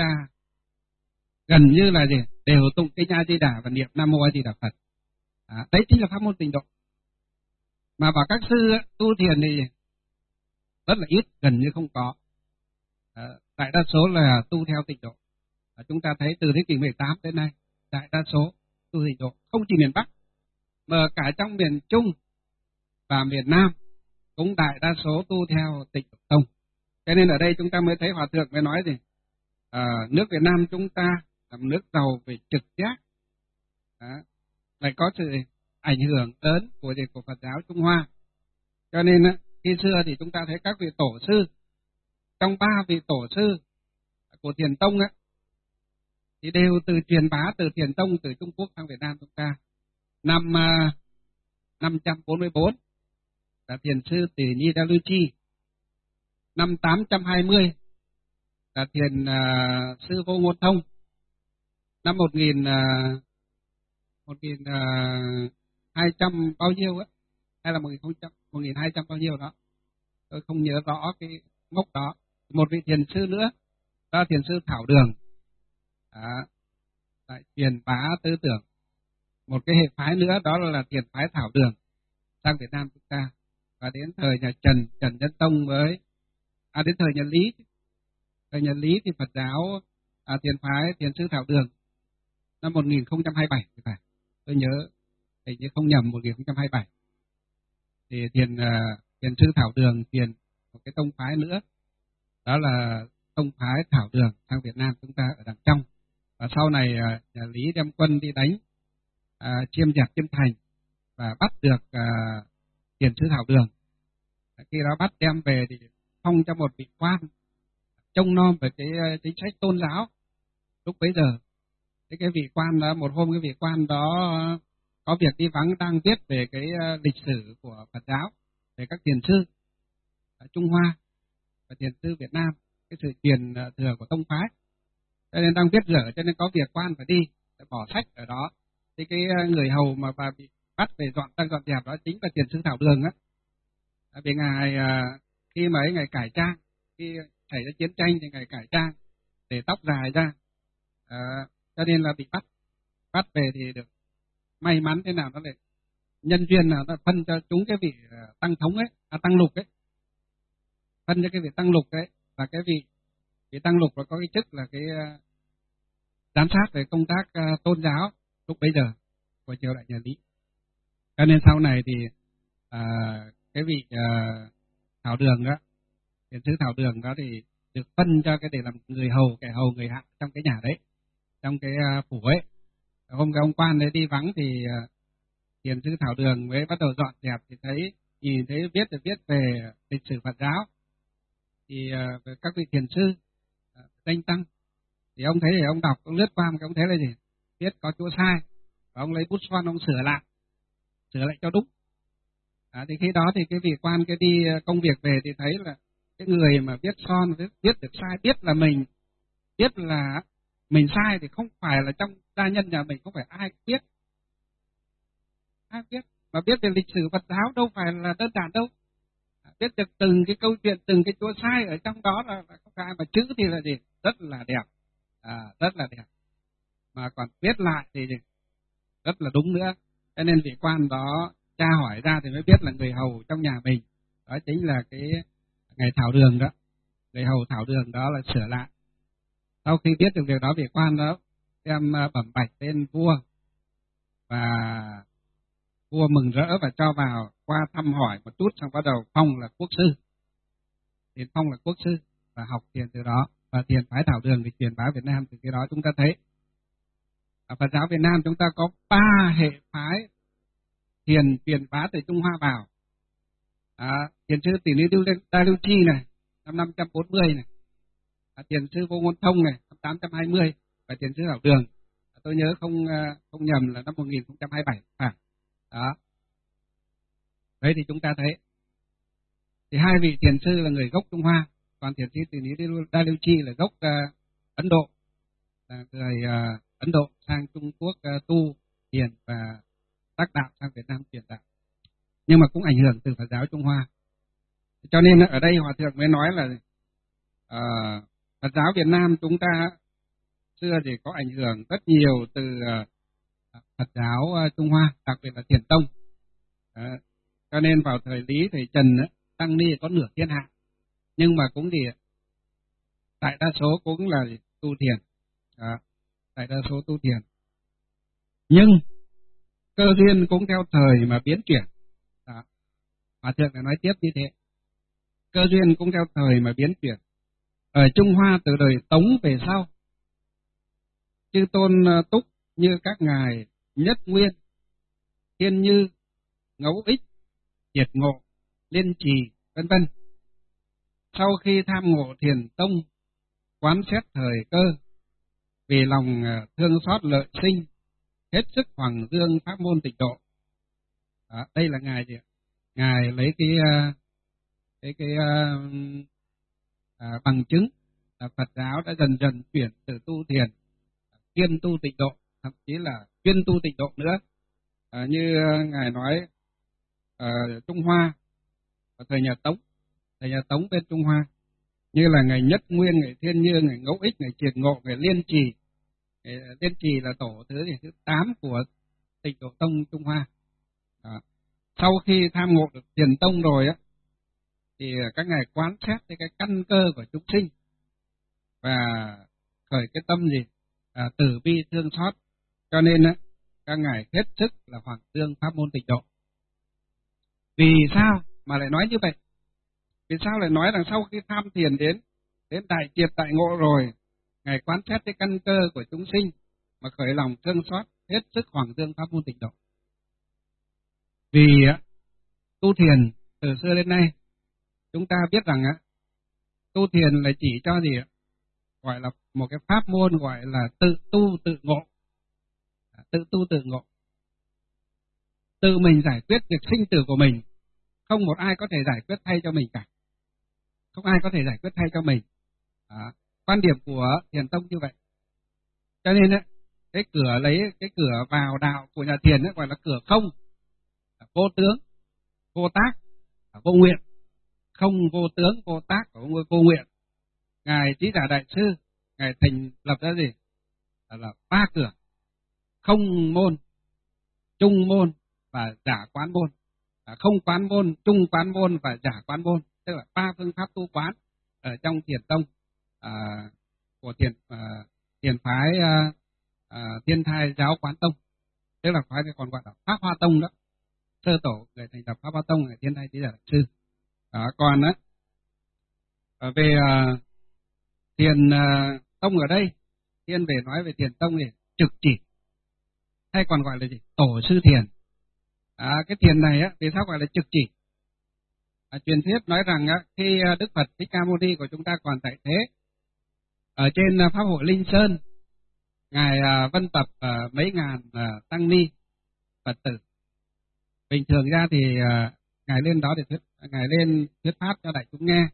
gần như là gì? Đều tụng kinh A Di Đà và niệm Nam Mô A Di Đà Phật. À, đấy chính là pháp môn tịnh độ. Mà bảo các sư tu thiền thì rất là ít, gần như không có. À, đại đa số là tu theo tịnh độ. À, chúng ta thấy từ thế kỷ mười tám đến nay, đại đa số tu tịnh độ, không chỉ miền Bắc mà cả trong miền Trung và miền Nam cũng đại đa số tu theo tịnh độ tông. Cho nên ở đây chúng ta mới thấy Hòa thượng mới nói gì? À, nước Việt Nam chúng ta là nước giàu về trực giác, đó, lại có sự ảnh hưởng lớn của của Phật giáo Trung Hoa. Cho nên khi xưa thì chúng ta thấy các vị tổ sư, trong ba vị tổ sư của Thiền Tông ấy, thì đều từ truyền bá từ Thiền Tông từ Trung Quốc sang Việt Nam chúng ta. Năm uh, năm trăm bốn mươi bốn là Thiền sư Tỷ Nhi Đa Lưu Chi. Năm tám trăm hai mươi là Thiền uh, sư Vô Ngôn Thông. Năm một nghìn uh, một nghìn hai trăm bao nhiêu á, hay là một nghìn không trăm, một nghìn hai trăm bao nhiêu đó, tôi không nhớ rõ cái mốc đó. Một vị thiền sư nữa, đó là Thiền sư Thảo Đường, à, tại truyền bá tư tưởng. Một cái hệ phái nữa đó là thiền phái Thảo Đường sang Việt Nam chúng ta. Và đến thời nhà Trần, Trần Nhân Tông mới, à đến thời nhà Lý, thời nhà Lý thì Phật giáo à, thiền phái Thiền sư Thảo Đường năm một nghìn không trăm hai mươi bảy thì phải, tôi nhớ hình như không nhầm một nghìn không trăm hai mươi bảy thì thiền uh, thiền sư Thảo Đường truyền một cái tông phái nữa, đó là tông phái Thảo Đường sang Việt Nam chúng ta ở đằng trong. Và sau này nhà Lý đem quân đi đánh à, chiêm dẹp Chiêm Thành và bắt được à, Thiền sư Thảo Đường. Khi đó bắt đem về thì phong cho một vị quan trông nom về cái chính sách tôn giáo lúc bấy giờ. Thế cái vị quan đó, một hôm cái vị quan đó có việc đi vắng, đang viết về cái lịch sử của Phật giáo, về các thiền sư ở Trung Hoa và thiền sư Việt Nam, cái sự truyền thừa của tông phái. Cho nên đang viết dở, cho nên có việc quan phải đi bỏ sách ở đó. Thì cái người hầu mà bà bị bắt về dọn đang dọn dẹp đó chính là thiền sư Thảo Đường á. Vì ngài khi mà ấy ngài cải trang, khi xảy ra chiến tranh thì ngài cải trang để tóc dài ra, à, cho nên là bị bắt. Bắt về thì được may mắn thế nào đó lại nhân duyên nào nó phân cho chúng cái vị tăng thống ấy, à, tăng lục ấy, phân cho cái vị tăng lục ấy, và cái vị vị tăng lục là có cái chức là cái uh, giám sát về công tác uh, tôn giáo lúc bấy giờ của triều đại nhà Lý. Cho nên sau này thì uh, cái vị uh, Thảo Đường đó, thiền sư Thảo Đường đó thì được phân cho cái để làm người hầu, kẻ hầu người hạ trong cái nhà đấy, trong cái uh, phủ ấy. Hôm cái ông quan đấy đi vắng thì uh, thiền sư Thảo Đường mới bắt đầu dọn dẹp, thì thấy nhìn thấy viết được viết về lịch sử Phật giáo, thì uh, về các vị thiền sư uh, danh tăng, thì ông thấy thì ông đọc, ông lướt qua một cái ông thấy là gì, viết có chỗ sai, và ông lấy bút son ông sửa lại, sửa lại cho đúng. À, thì khi đó thì cái vị quan cái đi công việc về thì thấy là cái người mà viết son viết, viết được sai, biết là mình biết là mình sai thì không phải là trong gia nhân nhà mình, không phải ai biết, ai biết mà biết về lịch sử Phật giáo đâu phải là đơn giản đâu. À, biết được từng cái câu chuyện, từng cái chỗ sai ở trong đó là, là không phải, mà chữ thì là gì, rất là đẹp, à, rất là đẹp, mà còn viết lại thì rất là đúng nữa. Cho nên vị quan đó tra hỏi ra thì mới biết là người hầu trong nhà mình đó chính là cái ngài Thảo Đường đó, người hầu Thảo Đường đó là sửa lại. Sau khi biết được việc đó, vị quan đó đem bẩm bạch lên vua, và vua mừng rỡ và cho vào qua thăm hỏi một chút, xong bắt đầu phong là quốc sư, thì phong là quốc sư và học thiền từ đó. Và thiền phái Thảo Đường thì truyền bá Việt Nam từ cái đó. Chúng ta thấy ở Phật giáo Việt Nam chúng ta có ba hệ phái thiền truyền bá từ Trung Hoa vào. À, thiền sư Tỷ Ni Đa Lưu Chi này năm năm trăm bốn mươi này, à, thiền sư Vô Ngôn Thông này năm tám trăm hai mươi, và thiền sư Thảo Đường, à, tôi nhớ không không nhầm là năm một nghìn không trăm hai mươi bảy. À, đó. Đấy thì chúng ta thấy thì hai vị thiền sư là người gốc Trung Hoa, còn thiền sư Tỷ Ni Đa Lưu Chi là gốc uh, Ấn Độ, là người uh, Ấn Độ sang Trung Quốc uh, tu thiền và tác đạo sang Việt Nam truyền đạo, nhưng mà cũng ảnh hưởng từ Phật giáo Trung Hoa. Cho nên ở đây Hòa Thượng mới nói là uh, Phật giáo Việt Nam chúng ta xưa thì có ảnh hưởng rất nhiều từ uh, Phật giáo uh, Trung Hoa, đặc biệt là Thiền Tông. Uh, cho nên vào thời Lý, thời Trần uh, tăng ni có nửa thiên hạ, nhưng mà cũng thì đại đa số cũng là tu thiền, uh, đại đa số tu thiền. Nhưng cơ duyên cũng theo thời mà biến chuyển. Đó. Hòa Thượng đã nói tiếp như thế. Cơ duyên cũng theo thời mà biến chuyển. Ở Trung Hoa từ đời Tống về sau, chư tôn túc như các ngài Nhất Nguyên, Thiên Như, Ngẫu Ích, Diệt Ngộ, Liên Trì, vân vân. Sau khi tham ngộ Thiền Tông, quán xét thời cơ, vì lòng thương xót lợi sinh, hết sức hoàng dương pháp môn Tịnh Độ. Đó, đây là ngài gì? Ngài lấy cái cái cái uh, uh, bằng chứng là Phật giáo đã dần dần chuyển từ tu thiền kiêm tu Tịnh Độ, thậm chí là chuyên tu Tịnh Độ nữa. Uh, như uh, ngài nói uh, Trung Hoa ở thời nhà Tống, thời nhà Tống bên Trung Hoa, như là ngài Nhất Nguyên, ngài Thiên Như, ngài Ngẫu Ích, ngài Triệt Ngộ, ngài Liên Trì. Liên Trì là tổ thứ thứ tám của Tịnh Độ Tông Trung Hoa. Đó. Sau khi tham ngộ được Thiền Tông rồi á, thì các ngài quán xét cái căn cơ của chúng sinh và khởi cái tâm gì à, từ bi thương xót, cho nên á các ngài hết sức là hoàng dương pháp môn Tịnh Độ. Vì sao mà lại nói như vậy? Vì sao lại nói rằng sau khi tham thiền đến đến đại triệt đại ngộ rồi, Ngài quán xét cái căn cơ của chúng sinh mà khởi lòng thương xót, hết sức hoàng dương pháp môn tịnh độ. Vì tu thiền từ xưa đến nay chúng ta biết rằng tu thiền là chỉ cho gì ạ? Gọi là một cái pháp môn gọi là tự tu tự ngộ. Tự tu tự ngộ. Tự mình giải quyết việc sinh tử của mình. Không một ai có thể giải quyết thay cho mình cả. Không ai có thể giải quyết thay cho mình. Đó. Quan điểm của Thiền tông như vậy. Cho nên ấy, cái cửa lấy cái cửa vào đạo của nhà Thiền ấy, gọi là cửa không, vô tướng, vô tác, vô nguyện. Không vô tướng, vô tác, vô, vô nguyện. Ngài Trí Giả Đại Sư, Ngài thành lập ra gì? Là, là ba cửa. Không môn, trung môn và giả quán môn. À, không quán môn, trung quán môn và giả quán môn. Tức là ba phương pháp tu quán ở trong Thiền tông à, của thiền à, thiền phái à, à, Thiên Thai Giáo Quán Tông. Tức là phái còn gọi là Pháp Hoa Tông đó. Sơ tổ người thành lập Pháp Hoa Tông là Thiên Thai Trí Giả Đại Sư. Đó, còn á về uh, thiền uh, tông ở đây, thiên về nói về thiền tông thì trực chỉ, hay còn gọi là gì? Tổ sư thiền. À, cái thiền này á, vì sao gọi là trực chỉ? À, truyền thuyết nói rằng á, khi Đức Phật Thích Ca Mâu Ni của chúng ta còn tại thế, ở trên Pháp hội Linh Sơn, Ngài uh, vân tập uh, mấy ngàn uh, tăng ni Phật tử. Bình thường ra thì uh, Ngài lên đó để thuyết, Ngài lên thuyết pháp cho đại chúng nghe.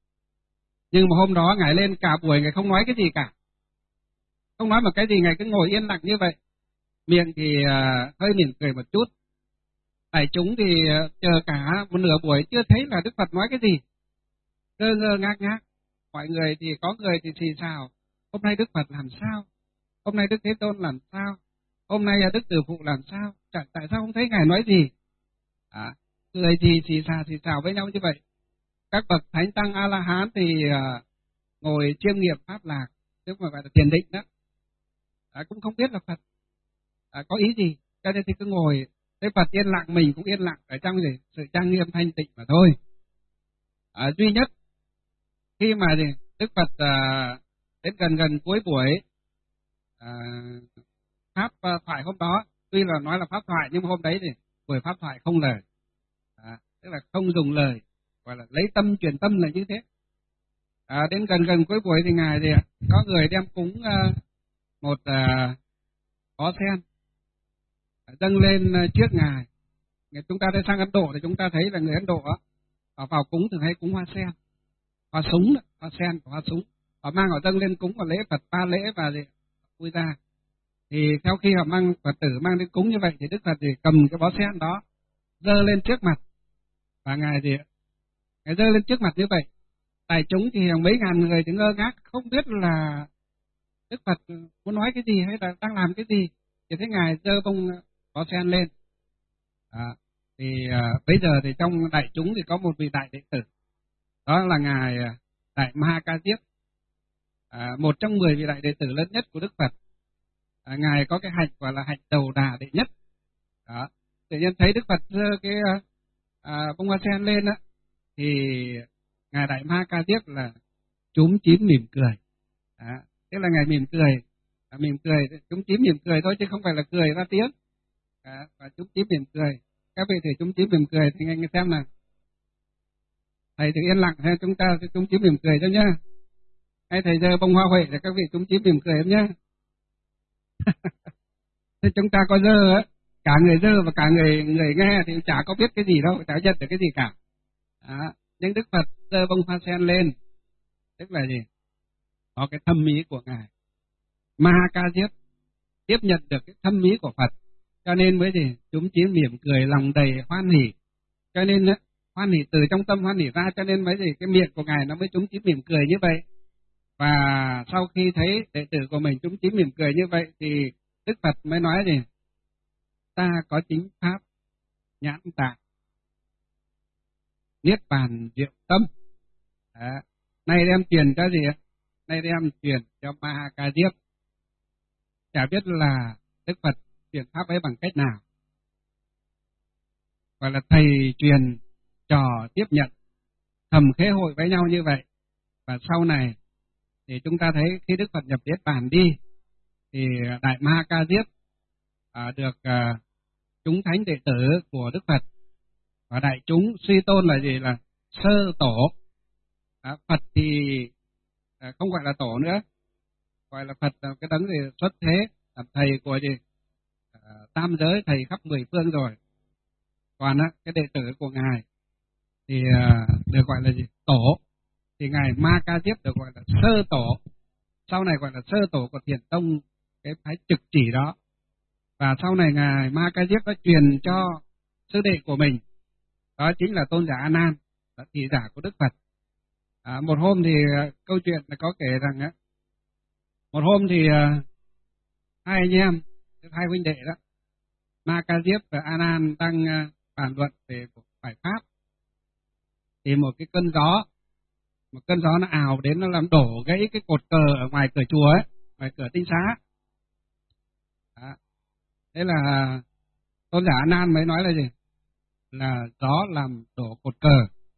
Nhưng mà hôm đó Ngài lên cả buổi Ngài không nói cái gì cả. Không nói một cái gì, Ngài cứ ngồi yên lặng như vậy. Miệng thì uh, hơi mỉm cười một chút. Đại chúng thì uh, chờ cả một nửa buổi chưa thấy là Đức Phật nói cái gì. Ngơ ngơ ngác ngác. Mọi người thì có người thì xì xào. Hôm nay Đức Phật làm sao? Hôm nay Đức Thế Tôn làm sao? Hôm nay Đức Từ Phụ làm sao? Tại, tại sao không thấy Ngài nói gì? À, người thì xì xào xì xào với nhau như vậy. Các bậc thánh tăng A La Hán thì uh, ngồi chiêm nghiệm pháp lạc, tức mà gọi là thiền định đó, à, cũng không biết là Phật à, có ý gì, cho nên thì cứ ngồi, thế Phật yên lặng mình cũng yên lặng ở trong gì sự trang nghiêm thanh tịnh mà thôi. À, duy nhất khi mà gì Đức Phật à, đến gần gần cuối buổi à, pháp à, thoại hôm đó, tuy là nói là pháp thoại nhưng mà hôm đấy thì buổi pháp thoại không lời, à, tức là không dùng lời, gọi là lấy tâm truyền tâm là như thế. À, đến gần gần cuối buổi thì Ngài thì có người đem cúng uh, một uh, bó sen dâng lên uh, trước Ngài. Chúng ta đi sang Ấn Độ thì chúng ta thấy là người Ấn Độ họ vào cúng thường hay cúng hoa sen, hoa súng, hoa sen và hoa súng. Họ mang họ dâng lên cúng và lễ Phật ba lễ và gì vui ra. Thì sau khi họ mang Phật tử mang đến cúng như vậy thì Đức Phật thì cầm cái bó sen đó dơ lên trước mặt, và Ngài thì Ngài dơ lên trước mặt như vậy. Đại chúng thì mấy ngàn người thì ngơ ngác, không biết là Đức Phật muốn nói cái gì hay là đang làm cái gì. Thì thấy Ngài dơ bông bó sen lên. À, thì à, bây giờ thì trong đại chúng thì có một vị đại đệ tử, đó là Ngài Đại Ma Ca Diếp, à, một trong mười vị đại đệ tử lớn nhất của Đức Phật. À, Ngài có cái hạnh gọi là hạnh đầu đà đệ nhất. Đó. Tự nhiên thấy Đức Phật dơ cái à, bông hoa sen lên á, thì Ngài Đại Ma Ca Diếp là chúm chím mỉm cười. À, thế là Ngài mỉm cười, à, mỉm cười, chúm chím mỉm cười thôi chứ không phải là cười ra tiếng. À, và chúm chím mỉm cười. Các vị thầy chúm chím mỉm cười thì nghe xem nào. Thầy thì yên lặng, hay chúng ta sẽ chúm chím mỉm cười cho nhá. Hay thầy giơ bông hoa huệ để các vị chúm chím mỉm cười em nhá. Thế chúng ta có dơ á, cả người dơ và cả người người nghe thì chả có biết cái gì đâu, chả nhận được cái gì cả. À, nhưng Đức Phật giơ bông hoa sen lên, tức là gì? Có cái thâm ý của Ngài. Ma Ca Diếp tiếp nhận được cái thâm ý của Phật, cho nên mới gì? Chúng chiến mỉm cười lòng đầy hoan hỉ. Cho nên hoan hỉ từ trong tâm hoan hỉ ra, cho nên mới gì? Cái miệng của Ngài nó mới chúng chiến mỉm cười như vậy. Và sau khi thấy đệ tử của mình chúng chiến mỉm cười như vậy thì Đức Phật mới nói gì? Ta có chính pháp nhãn tạng niết bàn diệu tâm. Đó. Nay đem truyền cho gì? Nay đem truyền cho Ma Ca Diếp. Chả biết là Đức Phật truyền pháp ấy bằng cách nào. Gọi là thầy truyền trò tiếp nhận. thầm khế hội với nhau như vậy. Và sau này thì chúng ta thấy khi Đức Phật nhập Niết Bàn đi, thì Đại Ma Ca Diếp à, được à, chúng thánh đệ tử của Đức Phật và đại chúng suy tôn là gì? Là sơ tổ. À, Phật thì à, không gọi là tổ nữa, gọi là Phật là cái đấng gì xuất thế, là thầy của gì à, tam giới, thầy khắp mười phương rồi. Còn á, cái đệ tử của ngài thì à, được gọi là gì? Tổ. Thì ngài Ma Ca Diếp được gọi là sơ tổ, sau này gọi là sơ tổ của Thiền Tông, cái phái trực chỉ đó. Và sau này ngài Ma Ca Diếp đã truyền cho sư đệ của mình, đó chính là tôn giả A Nan, là thị giả của Đức Phật. À, một hôm thì uh, câu chuyện là có kể rằng á, một hôm thì uh, hai anh em, hai huynh đệ đó, Ma Ca Diếp và A Nan đang uh, bàn luận về một bài pháp. Thì một cái cơn gió, một cơn gió nó ào đến, nó làm đổ gãy cái cột cờ ở ngoài cửa chùa ấy, ngoài cửa tinh xá. Đó. Thế là tôn giả A Nan mới nói là gì? Là gió làm đổ cột cờ.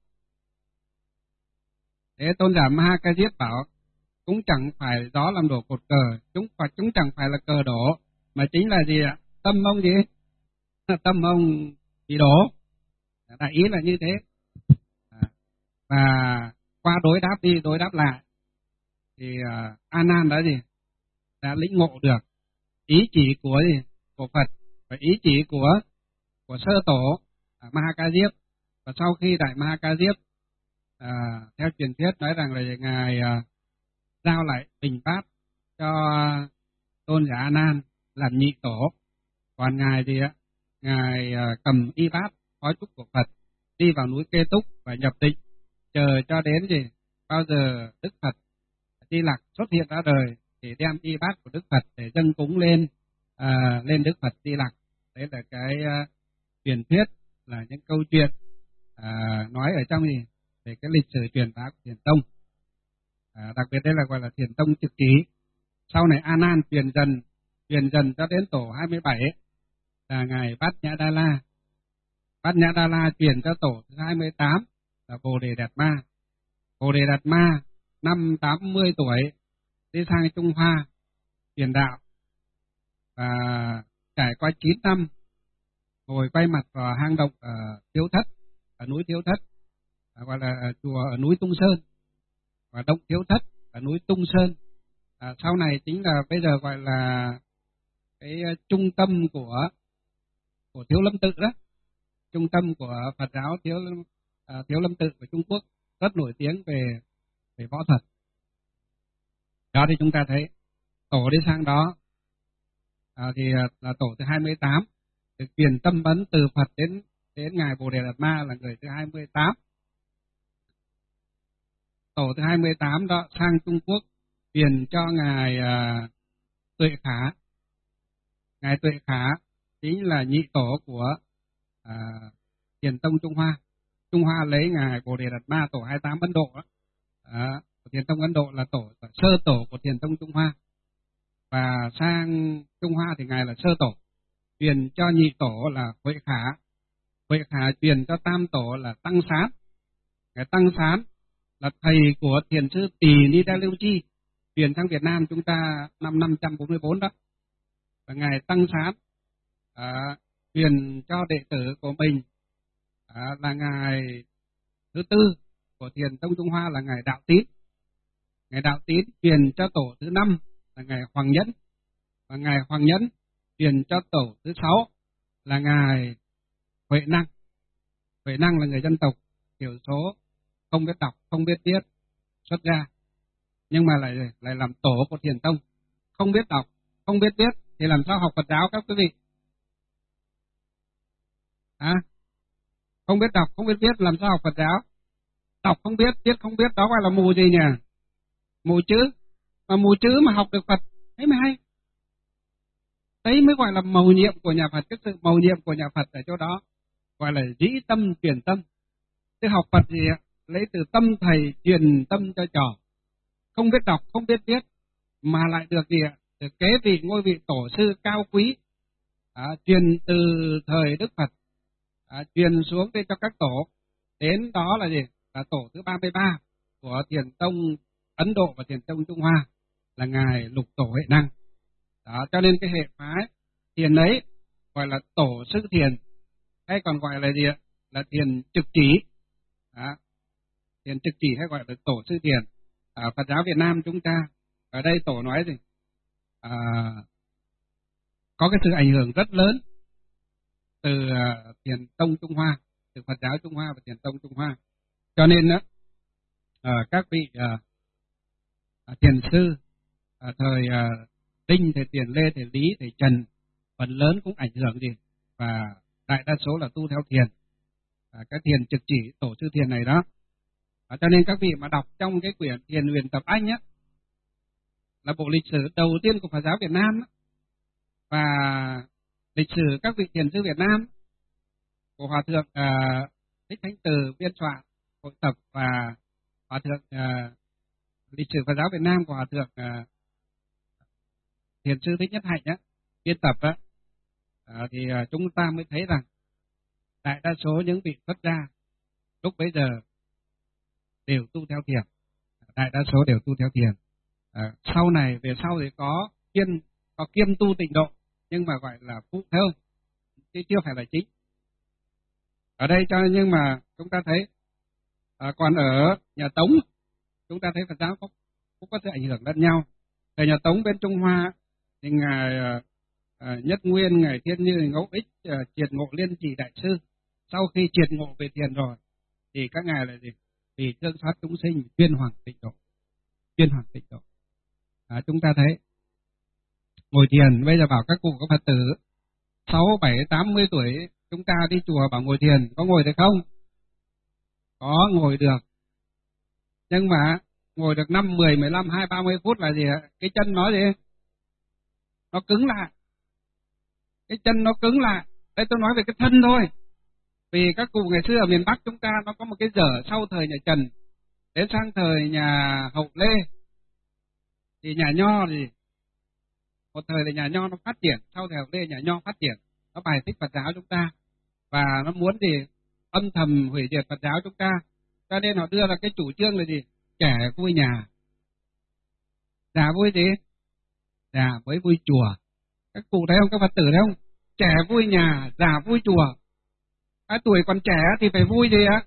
Thế tôn giả Ma Ca Diếp bảo cũng chẳng phải gió làm đổ cột cờ, chúng và chúng chẳng phải là cờ đổ, mà chính là gì ạ? Tâm ông gì? Tâm ông bị đổ. Đại ý là như thế. Và qua đối đáp đi đối đáp lại thì uh, A Nan đã gì? Đã lĩnh ngộ được ý chỉ của gì? Của Phật và ý chỉ của của sơ tổ uh, Ma Ca Diếp. Và sau khi đại Ma Ca Diếp uh, theo truyền thuyết nói rằng là ngài uh, giao lại bình bát cho uh, tôn giả A Nan làm nhị tổ, còn ngài thì uh, ngài uh, cầm y bát khói trúc của Phật đi vào núi Kê Túc và nhập định, chờ cho đến gì bao giờ Đức Phật Di Lặc xuất hiện ra đời thì đem y bát của Đức Phật để dâng cúng lên à, lên Đức Phật Di Lặc. Đấy là cái uh, truyền thuyết, là những câu chuyện à, nói ở trong gì về cái lịch sử truyền bá của Thiền Tông. À, đặc biệt đây là gọi là Thiền Tông trực chỉ. Sau này A Nan truyền dần truyền dần cho đến tổ hai mươi bảy là ngài Bát Nhã Đa La. Bát Nhã Đa La truyền cho tổ thứ hai mươi tám là Bồ Đề Đạt Ma. Bồ Đề Đạt Ma năm tám mươi tuổi đi sang Trung Hoa truyền đạo, và trải qua chín năm ngồi quay mặt vào hang động ở Thiếu Thất, ở núi Thiếu Thất, gọi là chùa ở núi Tung Sơn, và động Thiếu Thất ở núi Tung Sơn. À, sau này chính là bây giờ gọi là cái trung tâm của của Thiếu Lâm Tự đó, trung tâm của Phật giáo Thiếu à, Thiếu Lâm Tự của Trung Quốc, rất nổi tiếng về về võ thuật. Đó thì chúng ta thấy tổ đi sang đó à, thì là tổ thứ hai mươi tám, được truyền tâm ấn từ Phật đến đến ngài Bồ Đề Đạt Ma là người thứ hai mươi tám. Tổ thứ hai mươi tám đó sang Trung Quốc truyền cho ngài uh, Tuệ Khả. Ngài Tuệ Khả chính là nhị tổ của uh, Thiền Tông Trung Hoa. Trung Hoa lấy ngài Bồ Đề Đạt Ma tổ hai mươi tám Ấn Độ đó. Uh, Thiền Tông Ấn Độ là tổ sơ tổ của Thiền Tông Trung Hoa, và sang Trung Hoa thì ngài là sơ tổ, truyền cho nhị tổ là Huệ Khả. Huệ Khả truyền cho tam tổ là Tăng Sán. Ngài Tăng Sán là thầy của thiền sư Tỳ Ni Đa Liêu Chi, truyền sang Việt Nam chúng ta năm năm trăm bốn mươi bốn đó. Và ngài Tăng Sán à, truyền cho đệ tử của mình à, là ngài thứ tư của Thiền Tông Trung Hoa là ngài Đạo Tín. Ngài Đạo Tín truyền cho tổ thứ năm là ngài Hoàng Nhẫn, và ngài Hoàng Nhẫn truyền cho tổ thứ sáu là ngài Huệ Năng. Huệ Năng là người dân tộc thiểu số, không biết đọc, không biết viết, xuất gia, nhưng mà lại lại làm tổ của Thiền Tông. Không biết đọc, không biết viết thì làm sao học Phật giáo các quý vị? À, không biết đọc, không biết viết làm sao học Phật giáo? Đọc không biết, viết không biết, đó gọi là mù gì nhỉ? Mù chữ. Mà mù chữ mà học được Phật, thế mới hay. Đấy mới gọi là mầu nhiệm của nhà Phật, cái sự mầu nhiệm của nhà Phật ở chỗ đó, gọi là dĩ tâm truyền tâm. Thế học Phật gì ạ? Lấy từ tâm thầy truyền tâm cho trò. Không biết đọc, không biết viết, mà lại được gì ạ? Được kế vị ngôi vị tổ sư cao quý, à, truyền từ thời Đức Phật, à, truyền xuống đây cho các tổ. Đến đó là gì? là tổ thứ ba mươi ba của Thiền tông Ấn Độ và Thiền tông Trung Hoa, là ngài Lục Tổ Huệ Năng. Đó, cho nên cái hệ phái thiền ấy gọi là tổ sư thiền, hay còn gọi là gì ạ? Là thiền trực chỉ. Đó, thiền trực chỉ hay gọi là tổ sư thiền. À, Phật giáo Việt Nam chúng ta ở đây tổ nói gì? À, có cái sự ảnh hưởng rất lớn từ uh, Thiền tông Trung Hoa, từ Phật giáo Trung Hoa và Thiền tông Trung Hoa. Cho nên đó, uh, các vị uh, uh, thiền sư uh, thời uh, Đinh, thời Tiền, Lê, thời Lý, thời Trần phần lớn cũng ảnh hưởng gì, và đại đa số là tu theo thiền, uh, cái thiền trực chỉ tổ sư thiền này đó. Uh, cho nên các vị mà đọc trong cái quyển Thiền Huyền Tập Anh á, là bộ lịch sử đầu tiên của Phật giáo Việt Nam á, và lịch sử các vị thiền sư Việt Nam của Hòa thượng uh, Thích Thanh Từ biên soạn hội tập, và Hòa thượng uh, lịch sử Phật giáo Việt Nam của Hòa thượng uh, thiền sư Thích Nhất Hạnh á, biên tập á, uh, thì uh, chúng ta mới thấy rằng đại đa số những vị xuất gia lúc bấy giờ đều tu theo thiền, đại đa số đều tu theo thiền. Uh, sau này về sau thì có kiên có kiêm tu tịnh độ, nhưng mà gọi là phụ thôi, chứ chưa phải là chính. Ở đây cho nhưng mà chúng ta thấy, à, còn ở nhà Tống chúng ta thấy Phật giáo cũng, cũng có sự ảnh hưởng lẫn nhau. Ở nhà Tống bên Trung Hoa thì ngài à, à, Nhất Nguyên, ngài Thiên Như, Ngẫu Ích, à, triệt ngộ Liên Trì đại sư. Sau khi triệt ngộ về thiền rồi thì các ngài là gì? Vì thương xót chúng sinh, tuyên hoàng tịnh độ, tuyên hoàng tịnh độ. À, chúng ta thấy ngồi thiền, bây giờ bảo các cụ có Phật tử sáu, bảy, tám mươi tuổi chúng ta đi chùa bảo ngồi thiền, có ngồi được không? Có ngồi được. Nhưng mà ngồi được năm, mười, mười lăm, hai, ba mươi phút là gì ạ? Cái chân nó gì? Nó cứng lại. Cái chân nó cứng lại. Đây tôi nói về cái thân thôi. Vì các cụ ngày xưa ở miền Bắc chúng ta nó có một cái dở sau thời nhà Trần đến sang thời nhà Hậu Lê thì nhà Nho thì một thời là nhà Nho nó phát triển, sau thời Hậu Lê nhà Nho phát triển, nó bài xích Phật giáo chúng ta và nó muốn gì âm thầm hủy diệt Phật giáo chúng ta, cho nên họ đưa ra cái chủ trương là gì? Trẻ vui nhà, già vui gì? Già mới vui chùa. Các cụ thấy không, các Phật tử thấy không? Trẻ vui nhà, già vui chùa. Cái tuổi còn trẻ thì phải vui gì ạ?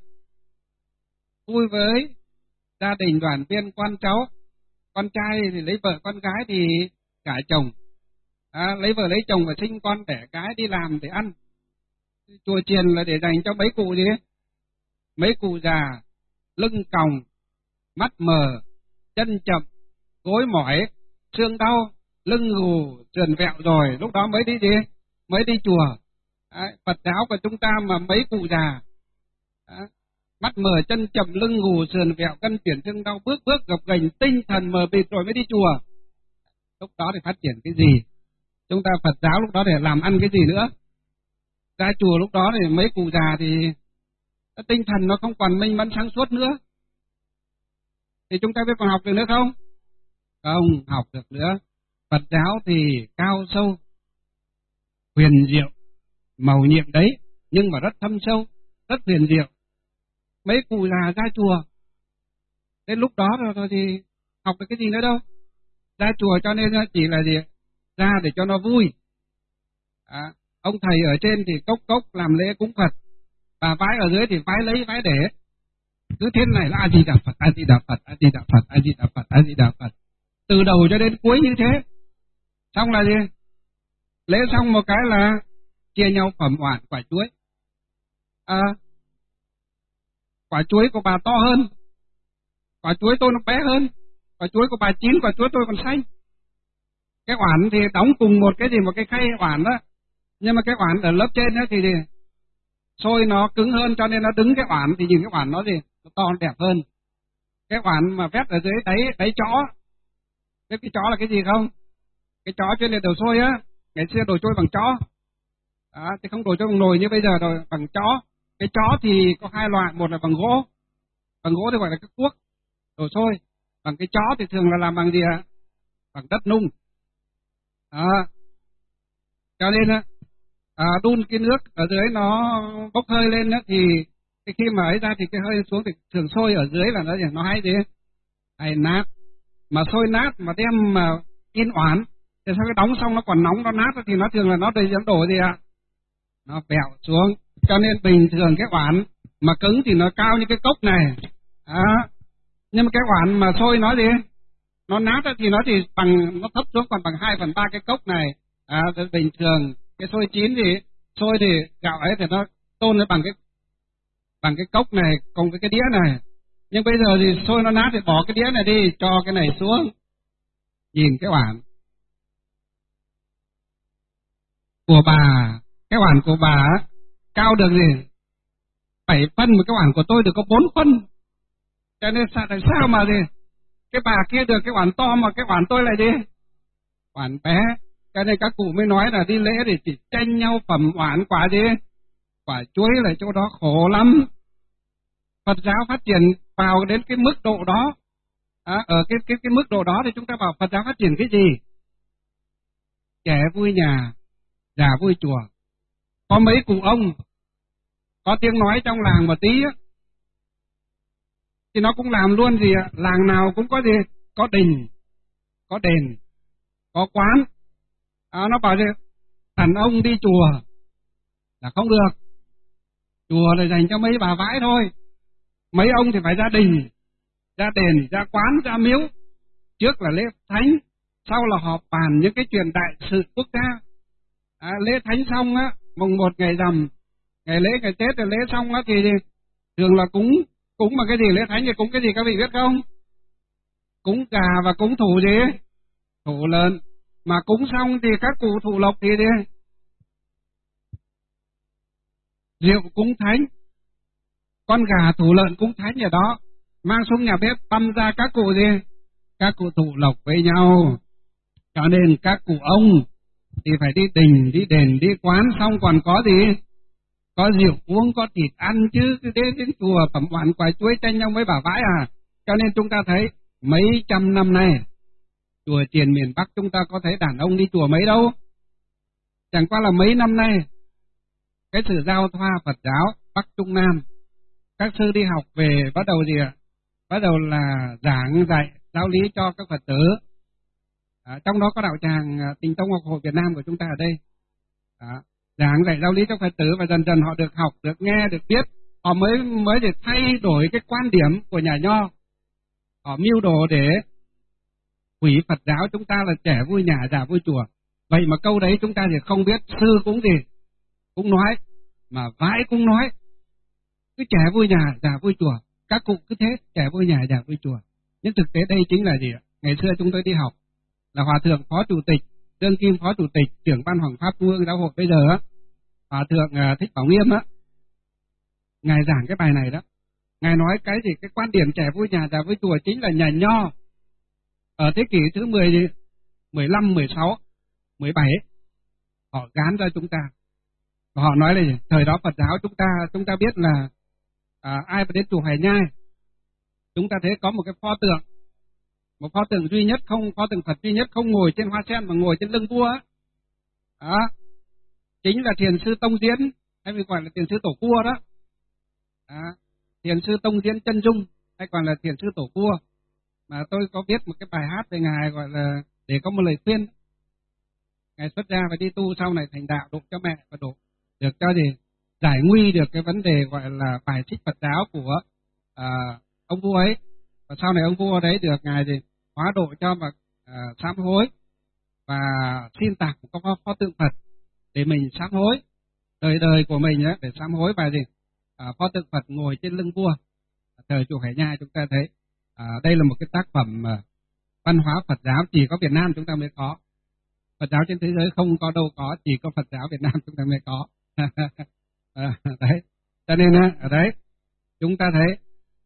Vui với gia đình đoàn viên con cháu. Con trai thì lấy vợ, con gái thì gả chồng. À, lấy vợ lấy chồng và sinh con đẻ cái, đi làm để ăn. Chùa chiền là để dành cho mấy cụ gì? Mấy cụ già, lưng còng, mắt mờ, chân chậm, gối mỏi, xương đau, lưng gù, sườn vẹo rồi, lúc đó mới đi gì? Mới đi chùa. Đấy, Phật giáo của chúng ta mà mấy cụ già, đấy, mắt mờ, chân chậm, lưng gù, sườn vẹo, cân chuyển xương đau, bước bước gập ghềnh, tinh thần mờ mịt rồi mới đi chùa. Lúc đó thì phát triển cái gì? Chúng ta Phật giáo lúc đó để làm ăn cái gì nữa? Ra chùa lúc đó thì mấy cụ già thì tinh thần nó không còn minh mẫn sáng suốt nữa. Thì chúng ta biết còn học được nữa không? Không, học được nữa. Phật giáo thì cao sâu, huyền diệu, màu nhiệm đấy, nhưng mà rất thâm sâu, rất huyền diệu. Mấy cụ già ra chùa, đến lúc đó rồi, rồi thì học được cái gì nữa đâu. Ra chùa cho nên chỉ là gì? Ra để cho nó vui. À, ông thầy ở trên thì cốc cốc làm lễ cúng Phật, bà vái ở dưới thì vái lấy vái để. Cứ thế này là A Di Đà Phật, A Di Đà Phật, A Di Đà Phật, A Di Đà Phật, A Di Đà Phật. Từ đầu cho đến cuối như thế. Xong là gì? Lễ xong một cái là chia nhau phẩm oản quả chuối. À, quả chuối của bà to hơn, quả chuối tôi nó bé hơn, quả chuối của bà chín, quả chuối tôi còn xanh. Cái oản thì đóng cùng một cái gì, một cái khay oản đó, nhưng mà cái oản ở lớp trên đó thì, thì xôi nó cứng hơn, cho nên nó đứng cái oản thì nhìn cái oản nó gì, nó to đẹp hơn. Cái oản mà vét ở dưới đáy đáy chó, cái cái chó là cái gì không? Cái chó trên này đồ xôi á, ngày xưa đồ trôi bằng chó, à, thì không đồ trôi bằng nồi như bây giờ rồi, bằng chó. Cái chó thì có hai loại, một là bằng gỗ, bằng gỗ thì gọi là cái cuốc đồ xôi, bằng cái chó thì thường là làm bằng gì ạ? Bằng đất nung. À, cho nên á, à, đun cái nước ở dưới nó bốc hơi lên á, thì cái khi mà ấy ra thì cái hơi xuống thì thường sôi ở dưới là nó nó hay gì, hay nát. Mà sôi nát mà đem mà in oán, thì sao cái đóng xong nó còn nóng nó nát thì nó thường là nó đầy dẫn đổ gì ạ? Nó bẹo xuống. Cho nên bình thường cái oán mà cứng thì nó cao như cái cốc này. À, nhưng mà cái oán mà sôi nó gì? Nó nát thì nó chỉ bằng, nó thấp xuống còn bằng hai phần ba cái cốc này. À, bình thường cái sôi chín thì sôi thì gạo ấy thì nó tôn lên bằng cái bằng cái cốc này cùng với cái đĩa này. Nhưng bây giờ thì sôi nó nát thì bỏ cái đĩa này đi, cho cái này xuống. Nhìn cái oản của bà, cái oản của bà cao được gì? bảy phân, mà cái oản của tôi được có bốn phân. Cho nên sao, tại sao mà gì? Cái bà kia được cái oản to mà cái oản tôi lại đi oản bé. Cho nên các cụ mới nói là đi lễ thì chỉ tranh nhau phẩm oản, quả gì? Quả chuối là chỗ đó khổ lắm. Phật giáo phát triển vào đến cái mức độ đó, à, ở cái cái cái mức độ đó thì chúng ta bảo Phật giáo phát triển cái gì? Trẻ vui nhà, già vui chùa. Có mấy cụ ông có tiếng nói trong làng một tí á, thì nó cũng làm luôn gì ạ? Làng nào cũng có gì? Có đình, có đền, có quán. À, nó bảo gì? Đàn ông đi chùa là không được. Chùa là dành cho mấy bà vãi thôi. Mấy ông thì phải ra đình, ra đền, ra quán, ra miếu. Trước là lễ thánh, sau là họp bàn những cái chuyện đại sự quốc gia. À, lễ thánh xong á, mùng một ngày rằm, ngày lễ ngày Tết rồi lễ xong á thì thường là cúng, cúng mà cái gì lễ thánh thì cúng cái gì các vị biết không? Cúng gà và cúng thủ gì? Thủ lợn. Mà cúng xong thì các cụ thủ lộc thì gì? Rượu cúng thánh. Con gà thủ lợn cúng thánh ở đó, mang xuống nhà bếp băm ra các cụ gì? Các cụ thủ lộc với nhau. Cho nên các cụ ông thì phải đi đình, đi đền, đi quán, xong còn có gì? Có rượu uống, có thịt ăn chứ. Đến đến chùa phẩm oản quả chuối tranh nhau với bà vãi à. Cho nên chúng ta thấy mấy trăm năm nay chùa chiền miền Bắc chúng ta có thấy đàn ông đi chùa mấy đâu. Chẳng qua là mấy năm nay cái sự giao thoa Phật giáo Bắc Trung Nam, các sư đi học về bắt đầu gì ạ? Bắt đầu là giảng dạy giáo lý cho các Phật tử. À, trong đó có đạo tràng Tình Tông Học Hội Việt Nam của chúng ta ở đây. À, giảng dạy giáo lý cho Phật tử và dần dần họ được học, được nghe, được biết. Họ mới mới để thay đổi cái quan điểm của nhà nho. Họ mưu đồ để hủy Phật giáo chúng ta là trẻ vui nhà, già vui chùa. Vậy mà câu đấy chúng ta thì không biết, sư cũng gì cũng nói, mà vãi cũng nói. Cứ trẻ vui nhà, già vui chùa. Các cụ cứ thế, trẻ vui nhà, già vui chùa. Nhưng thực tế đây chính là gì ạ? Ngày xưa chúng tôi đi học là Hòa Thượng Phó Chủ tịch, Đương Kim Phó Chủ tịch, trưởng ban Hoàng Pháp Trung ương Giáo hội bây giờ á, Hòa Thượng Thích Bảo Nghiêm á, Ngài giảng cái bài này đó. Ngài nói cái gì? Cái quan điểm trẻ vui nhà, già vui chùa chính là nhà nho ở thế kỷ thứ mười, mười lăm, mười sáu, mười bảy họ gán ra chúng ta. Và họ nói là gì? Thời đó Phật giáo chúng ta chúng ta biết là à, ai mà đến chùa Hoài Nhai, chúng ta thấy có một cái pho tượng, một pho tượng duy nhất, không pho tượng Phật duy nhất không ngồi trên hoa sen mà ngồi trên lưng vua á. Đó chính là thiền sư Tông Diễn, hay mình gọi là thiền sư Tổ Cua đó. Đó, thiền sư Tông Diễn Chân Dung, hay còn là thiền sư Tổ Cua. Mà tôi có viết một cái bài hát về ngài gọi là để có một lời khuyên. Ngài xuất gia và đi tu sau này thành đạo, độ cho mẹ và độ được cho gì giải nguy được cái vấn đề gọi là bài xích Phật giáo của à, ông vua ấy. Và sau này ông vua đấy được ngài gì hóa độ cho và à, sám hối và xin tặng một cái pho tượng Phật để mình sám hối đời đời của mình ấy, để sám hối và gì à, pho tượng Phật ngồi trên lưng vua. Thời chùa Hải Nhai chúng ta thấy à, đây là một cái tác phẩm à, văn hóa Phật giáo chỉ có Việt Nam chúng ta mới có. Phật giáo trên thế giới không có đâu có, chỉ có Phật giáo Việt Nam chúng ta mới có. À, đấy, cho nên ở đấy chúng ta thấy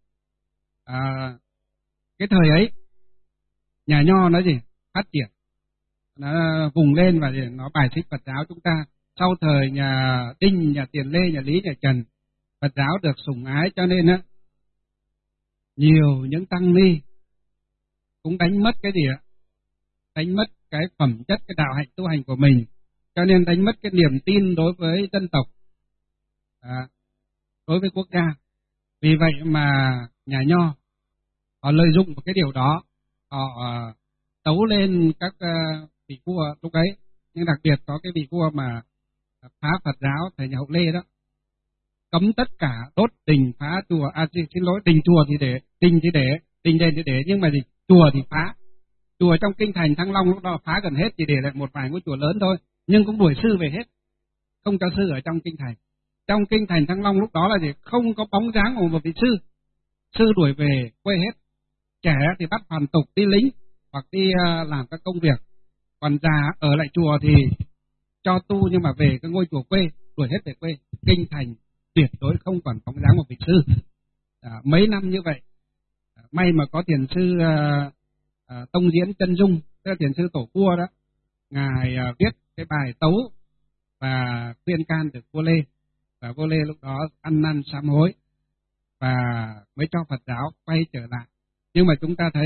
à, cái thời ấy nhà nho nó gì phát triển, nó vùng lên và gì nó bài xích Phật giáo chúng ta. Sau thời nhà Đinh, nhà Tiền Lê, nhà Lý, nhà Trần, Phật giáo được sủng ái, cho nên á nhiều những tăng ni cũng đánh mất cái gì ạ? Đánh mất cái phẩm chất, cái đạo hạnh tu hành của mình, cho nên đánh mất cái niềm tin đối với dân tộc, à, đối với quốc gia. Vì vậy mà nhà Nho họ lợi dụng một cái điều đó, họ uh, tấu lên các uh, vị vua lúc ấy, nhưng đặc biệt có cái vị vua mà phá Phật giáo thời nhà Hậu Lê đó, cấm tất cả đốt đình phá chùa, à xin lỗi, đình chùa thì để, đình thì để, đình đền thì để, nhưng mà gì, chùa thì phá. Chùa trong kinh thành Thăng Long lúc đó phá gần hết, chỉ để lại một vài ngôi chùa lớn thôi, nhưng cũng đuổi sư về hết, không cho sư ở trong kinh thành. Trong kinh thành Thăng Long lúc đó là gì, không có bóng dáng của một vị sư, sư đuổi về quê hết. Trẻ thì bắt hoàn tục đi lính hoặc đi uh, làm các công việc, còn già ở lại chùa thì cho tu, nhưng mà về cái ngôi chùa quê, đuổi hết về quê. Kinh thành tuyệt đối không còn bóng dáng một vị sư. À, mấy năm như vậy, à, may mà có thiền sư uh, uh, Tông Diễn Chân Dung, tức là thiền sư tổ vua đó, ngài uh, viết cái bài tấu và khuyên can được vua Lê, và vua Lê lúc đó ăn năn sám hối và mới cho Phật giáo quay trở lại. Nhưng mà chúng ta thấy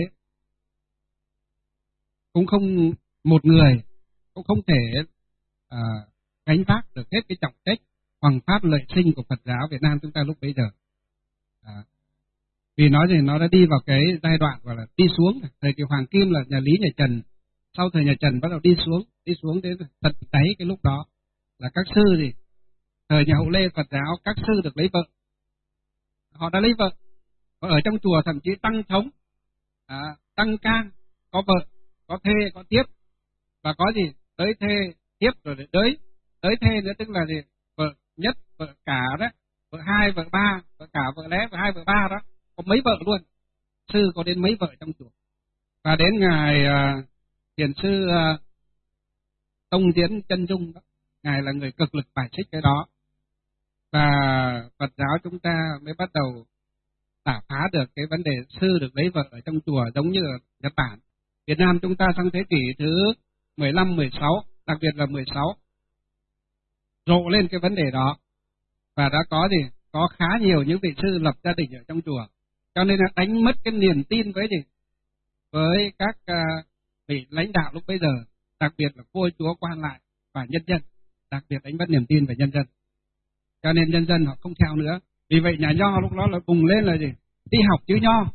cũng không, một người cũng không thể uh, gánh vác được hết cái trọng trách hoằng pháp lợi sinh của Phật giáo Việt Nam chúng ta lúc bấy giờ. À, vì nó thì nó đã đi vào cái giai đoạn gọi là đi xuống. Thời kỳ Hoàng Kim là nhà Lý, nhà Trần, sau thời nhà Trần bắt đầu đi xuống, đi xuống đến tận đáy. Cái lúc đó là các sư thì thời nhà Hậu Lê Phật giáo các sư được lấy vợ, họ đã lấy vợ, họ ở trong chùa thậm chí tăng thống, à, tăng can, có vợ, có thê, có tiếp, và có gì tới thê tiếp rồi để đới, tới thê nữa, tức là gì, vợ nhất, vợ cả đó, vợ hai, vợ ba, vợ cả, vợ lé, vợ hai, vợ ba đó, có mấy vợ luôn. Sư có đến mấy vợ trong chùa. Và đến ngài uh, thiền sư uh, Tông Diễn Chân Dung đó, ngài là người cực lực bài xích cái đó, và Phật giáo chúng ta mới bắt đầu đả phá được cái vấn đề sư được lấy vợ ở trong chùa, giống như ở Nhật Bản. Việt Nam chúng ta sang thế kỷ thứ mười lăm, mười sáu, đặc biệt là mười sáu, rộ lên cái vấn đề đó, và đã có gì, có khá nhiều những vị sư lập gia đình ở trong chùa, cho nên là đánh mất cái niềm tin với gì, với các uh, vị lãnh đạo lúc bấy giờ, đặc biệt là vua chúa quan lại và nhân dân, đặc biệt đánh mất niềm tin về nhân dân, cho nên nhân dân họ không theo nữa. Vì vậy nhà Nho lúc đó là bùng lên là gì, đi học chữ Nho,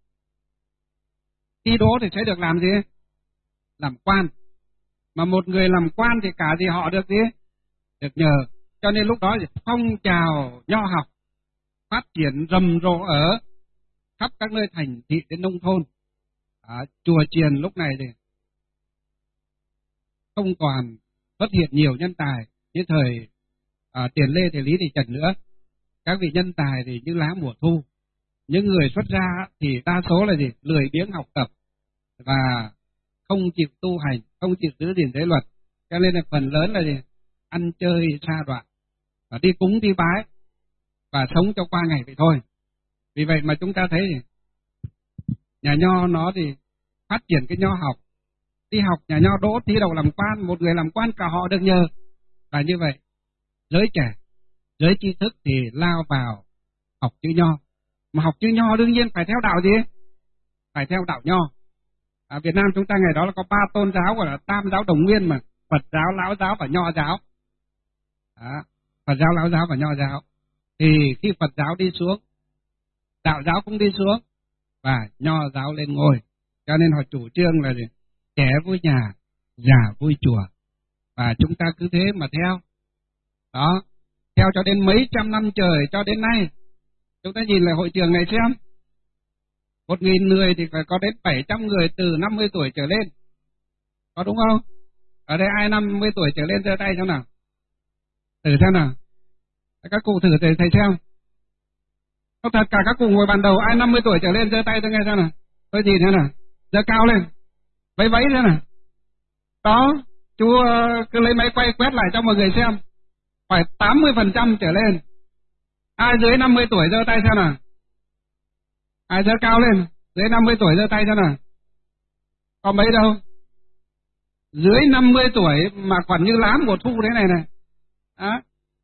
thi đỗ thì sẽ được làm gì, làm quan, mà một người làm quan thì cả gì họ được gì, được nhờ. Cho nên lúc đó thì phong trào nho học phát triển rầm rộ ở khắp các nơi thành thị đến nông thôn. À, chùa chiền lúc này thì không còn xuất hiện nhiều nhân tài như thời à, Tiền Lê, Tiền Lý, thì Trần nữa. Các vị nhân tài thì như lá mùa thu. Những người xuất gia thì đa số là gì, lười biếng học tập và không chịu tu hành, không chịu giữ gìn giới luật, cho nên là phần lớn là gì, ăn chơi sa đọa, và đi cúng đi bái và sống cho qua ngày vậy thôi. Vì vậy mà chúng ta thấy gì, nhà Nho nó thì phát triển cái nho học, đi học nhà Nho đỗ thi đầu làm quan, một người làm quan cả họ được nhờ. Và như vậy giới trẻ, giới tri thức thì lao vào học chữ Nho, mà học chữ Nho đương nhiên phải theo đạo gì, phải theo đạo Nho. À, Việt Nam chúng ta ngày đó là có ba tôn giáo, gọi là Tam giáo Đồng Nguyên mà, Phật giáo, Lão giáo và Nho giáo. À, Phật giáo, Lão giáo và Nho giáo. Thì khi Phật giáo đi xuống, đạo giáo cũng đi xuống, và Nho giáo lên ngôi. Cho nên họ chủ trương là gì, trẻ vui nhà, già vui chùa, và chúng ta cứ thế mà theo. Đó, theo cho đến mấy trăm năm trời, cho đến nay. Chúng ta nhìn lại hội trường này xem, một nghìn người thì phải có đến bảy trăm người từ năm mươi tuổi trở lên, có đúng không? Ở đây ai năm mươi tuổi trở lên giơ tay xem nào, thử xem nào, các cụ thử thầy, thầy xem. Có thật cả các cụ ngồi bàn đầu, ai năm mươi tuổi trở lên giơ tay tôi nghe xem nào, tôi nhìn thế nào, giơ cao lên, vẫy vẫy thế nào. Đó, chú cứ lấy máy quay quét lại cho mọi người xem, phải tám mươi phần trăm trở lên. Ai dưới năm mươi tuổi giơ tay xem nào, ai giơ cao lên, dưới năm mươi tuổi giơ tay xem nào, có mấy đâu. Dưới năm mươi tuổi mà còn như lá mùa thu thế này này. Đó.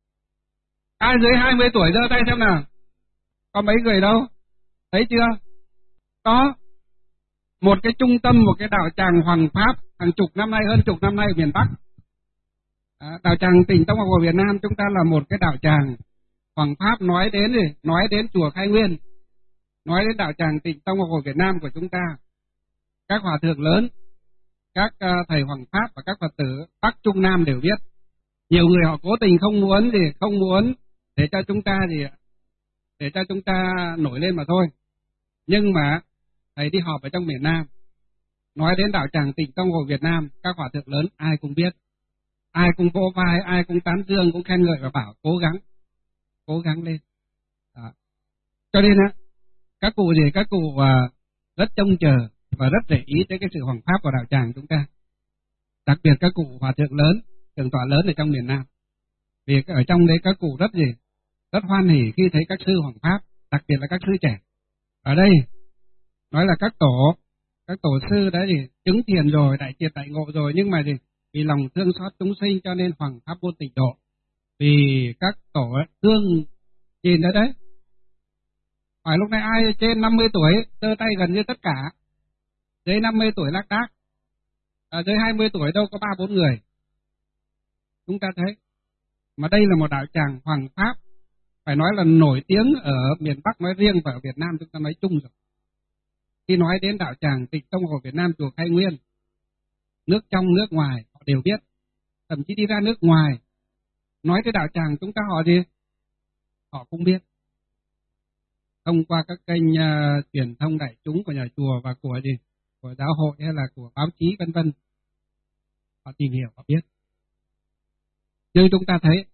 Ai dưới hai mươi tuổi giơ tay xem nào, có mấy người đâu, thấy chưa? Đó, một cái trung tâm, một cái đạo tràng Hoàng Pháp hàng chục năm nay, hơn chục năm nay ở miền Bắc. À, đạo tràng Tỉnh Tông Học của Việt Nam chúng ta là một cái đạo tràng Hoàng Pháp nói đến gì? Nói đến chùa Khai Nguyên, nói đến đạo tràng Tịnh Tông Học Phật Việt Nam của chúng ta. Các hòa thượng lớn, các uh, thầy Hoàng Pháp và các Phật tử Bắc Trung Nam đều biết. Nhiều người họ cố tình không muốn gì, không muốn để cho chúng ta gì, để cho chúng ta nổi lên mà thôi. Nhưng mà thầy đi họp ở trong miền Nam, nói đến đạo tràng Tịnh Tông Học Việt Nam, các hòa thượng lớn ai cũng biết, ai cũng vỗ vai, ai cũng tán dương, cũng khen ngợi và bảo cố gắng, cố gắng lên. Đó. Cho nên á, các cụ gì, các cụ uh, rất trông chờ và rất để ý tới cái sự hoằng pháp của đạo tràng chúng ta. Đặc biệt các cụ hòa thượng lớn, thượng tọa lớn ở trong miền Nam. Vì ở trong đấy các cụ rất gì, rất hoan hỉ khi thấy các sư hoằng pháp, đặc biệt là các sư trẻ. Ở đây nói là các tổ, các tổ sư đã gì chứng thiền rồi, đại triệt đại ngộ rồi, nhưng mà gì vì lòng thương xót chúng sinh cho nên hoằng pháp vô tịnh độ. Vì các tổ thương nhìn ở đấy. Hỏi lúc này ai trên năm mươi tuổi, giơ tay gần như tất cả. Dưới năm mươi tuổi lác đác, à, dưới hai mươi tuổi đâu có ba bốn người. Chúng ta thấy, mà đây là một đạo tràng hoằng pháp, phải nói là nổi tiếng ở miền Bắc nói riêng và ở Việt Nam chúng ta nói chung rồi. Khi nói đến đạo tràng Tịnh Tông Học Việt Nam chùa Khai Nguyên, nước trong nước ngoài họ đều biết, thậm chí đi ra nước ngoài nói tới đạo tràng chúng ta họ gì, họ cũng biết. Thông qua các kênh uh, truyền thông đại chúng của nhà chùa và của gì, của giáo hội hay là của báo chí vân vân, họ tìm hiểu, họ biết. Nhưng chúng ta thấy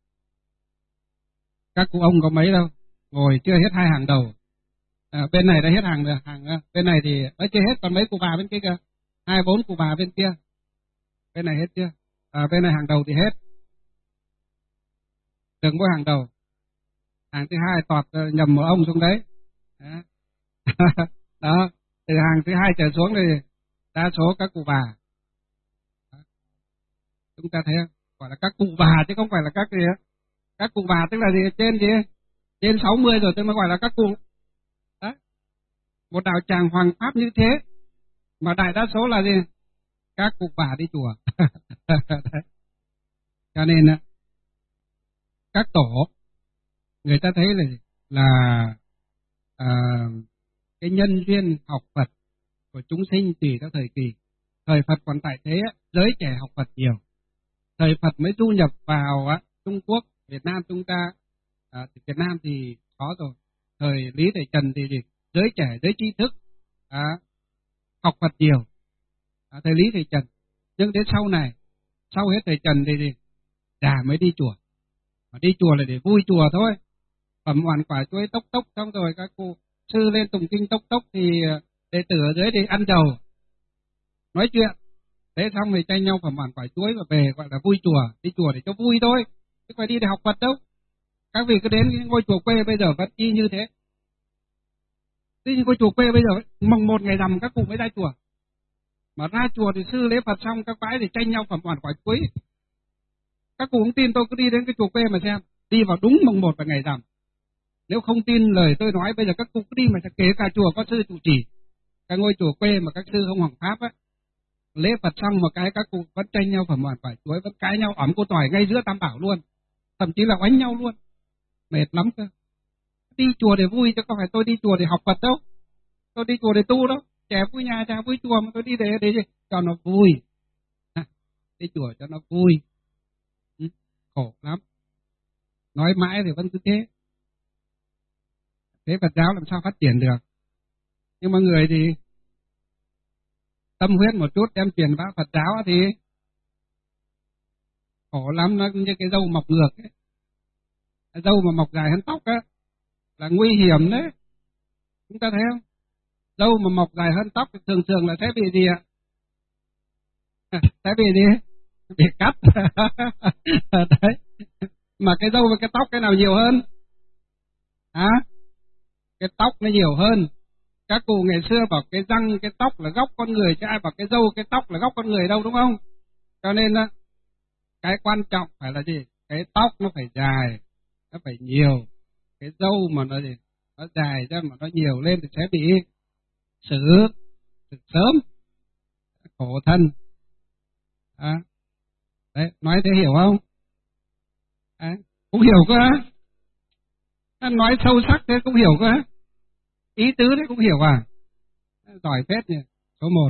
các cụ ông có mấy đâu, ngồi chưa hết hai hàng đầu. À, bên này đã hết hàng rồi, hàng bên này thì mới chưa hết, còn mấy cụ bà bên kia kìa, hai bốn cụ bà bên kia. Bên này hết chưa? À, bên này hàng đầu thì hết. Đừng có hàng đầu. Hàng thứ hai tọt nhầm một ông xuống đấy. Đó. Đó, từ hàng thứ hai trở xuống thì đa số các cụ bà. Đó. Chúng ta thấy không? Gọi là các cụ bà chứ không phải là các gì. Các cụ bà tức là gì? Trên gì? Trên sáu mươi rồi tôi mới gọi là các cụ. Đó. Một đạo tràng hoằng pháp như thế mà đại đa số là gì? Các cụ bà đi chùa. Cho nên các tổ người ta thấy là là à, cái nhân duyên học Phật của chúng sinh tùy theo thời kỳ. Thời Phật còn tại thế, giới trẻ học Phật nhiều. Thời Phật mới du nhập vào á, Trung Quốc, Việt Nam chúng ta, à, Việt Nam thì khó rồi. Thời Lý Thầy Trần thì gì? Giới trẻ, giới trí thức à, học Phật nhiều. À, thời Lý Thầy Trần. Nhưng đến sau này, sau hết Thầy Trần thì gì? Già mới đi chùa. Mà đi chùa là để vui chùa thôi. Phẩm hoàn quả chuối tốc tốc, xong rồi các cụ sư lên tụng kinh tốc tốc thì đệ tử ở dưới đi ăn dầu, nói chuyện. Thế xong thì tranh nhau phẩm hoàn quả chuối và về gọi là vui chùa. Đi chùa để cho vui thôi, chứ phải đi để học Phật đâu. Các vị cứ đến cái ngôi chùa quê bây giờ vẫn y như thế. Đi ngôi chùa quê bây giờ mồng một ngày rằm các cụ mới ra chùa. Mà ra chùa thì sư lễ Phật xong các bái thì tranh nhau phẩm hoàn quả chuối. Các cụ không tin tôi cứ đi đến cái chùa quê mà xem, đi vào đúng mồng một và ngày rằm. Nếu không tin lời tôi nói, bây giờ các cụ cứ đi mà kể cả chùa có sư trụ trì, các ngôi chùa quê mà các sư không hoằng pháp á, lễ Phật xong một cái các cụ vẫn tranh nhau phẩm hoàn quả chuối, vẫn cãi nhau ẩm cô tỏi ngay giữa Tam Bảo luôn, thậm chí là oánh nhau luôn, mệt lắm cơ. Đi chùa để vui chứ không phải tôi đi chùa để học Phật đâu, tôi đi chùa để tu đâu. Trẻ vui nhà, trẻ vui chùa mà tôi đi để để cho nó vui, à, đi chùa cho nó vui. Ừ, khổ lắm, nói mãi thì vẫn cứ thế. Thế Phật giáo làm sao phát triển được? Nhưng mà người thì tâm huyết một chút đem truyền bá Phật giáo thì khổ lắm, nó như cái râu mọc ngược ấy. Cái râu mà mọc dài hơn tóc á là nguy hiểm đấy. Chúng ta thấy không? Râu mà mọc dài hơn tóc thì thường thường là sẽ bị gì ạ? Sẽ bị gì? Bị cắt. Đấy. Mà cái râu và cái tóc cái nào nhiều hơn? Hả? À? Cái tóc nó nhiều hơn. Các cụ ngày xưa bảo cái răng, cái tóc là góc con người, chứ ai bảo cái râu, cái tóc là góc con người đâu, đúng không? Cho nên cái quan trọng phải là gì? Cái tóc nó phải dài, nó phải nhiều. Cái râu mà nó gì? Nó dài ra mà nó nhiều lên thì sẽ bị xử, xử sớm, khổ thân. À, đấy, nói thế hiểu không? À, cũng hiểu cơ. Nói sâu sắc thế cũng hiểu cơ, ý tứ thế cũng hiểu à? Giỏi phết nhỉ, số một.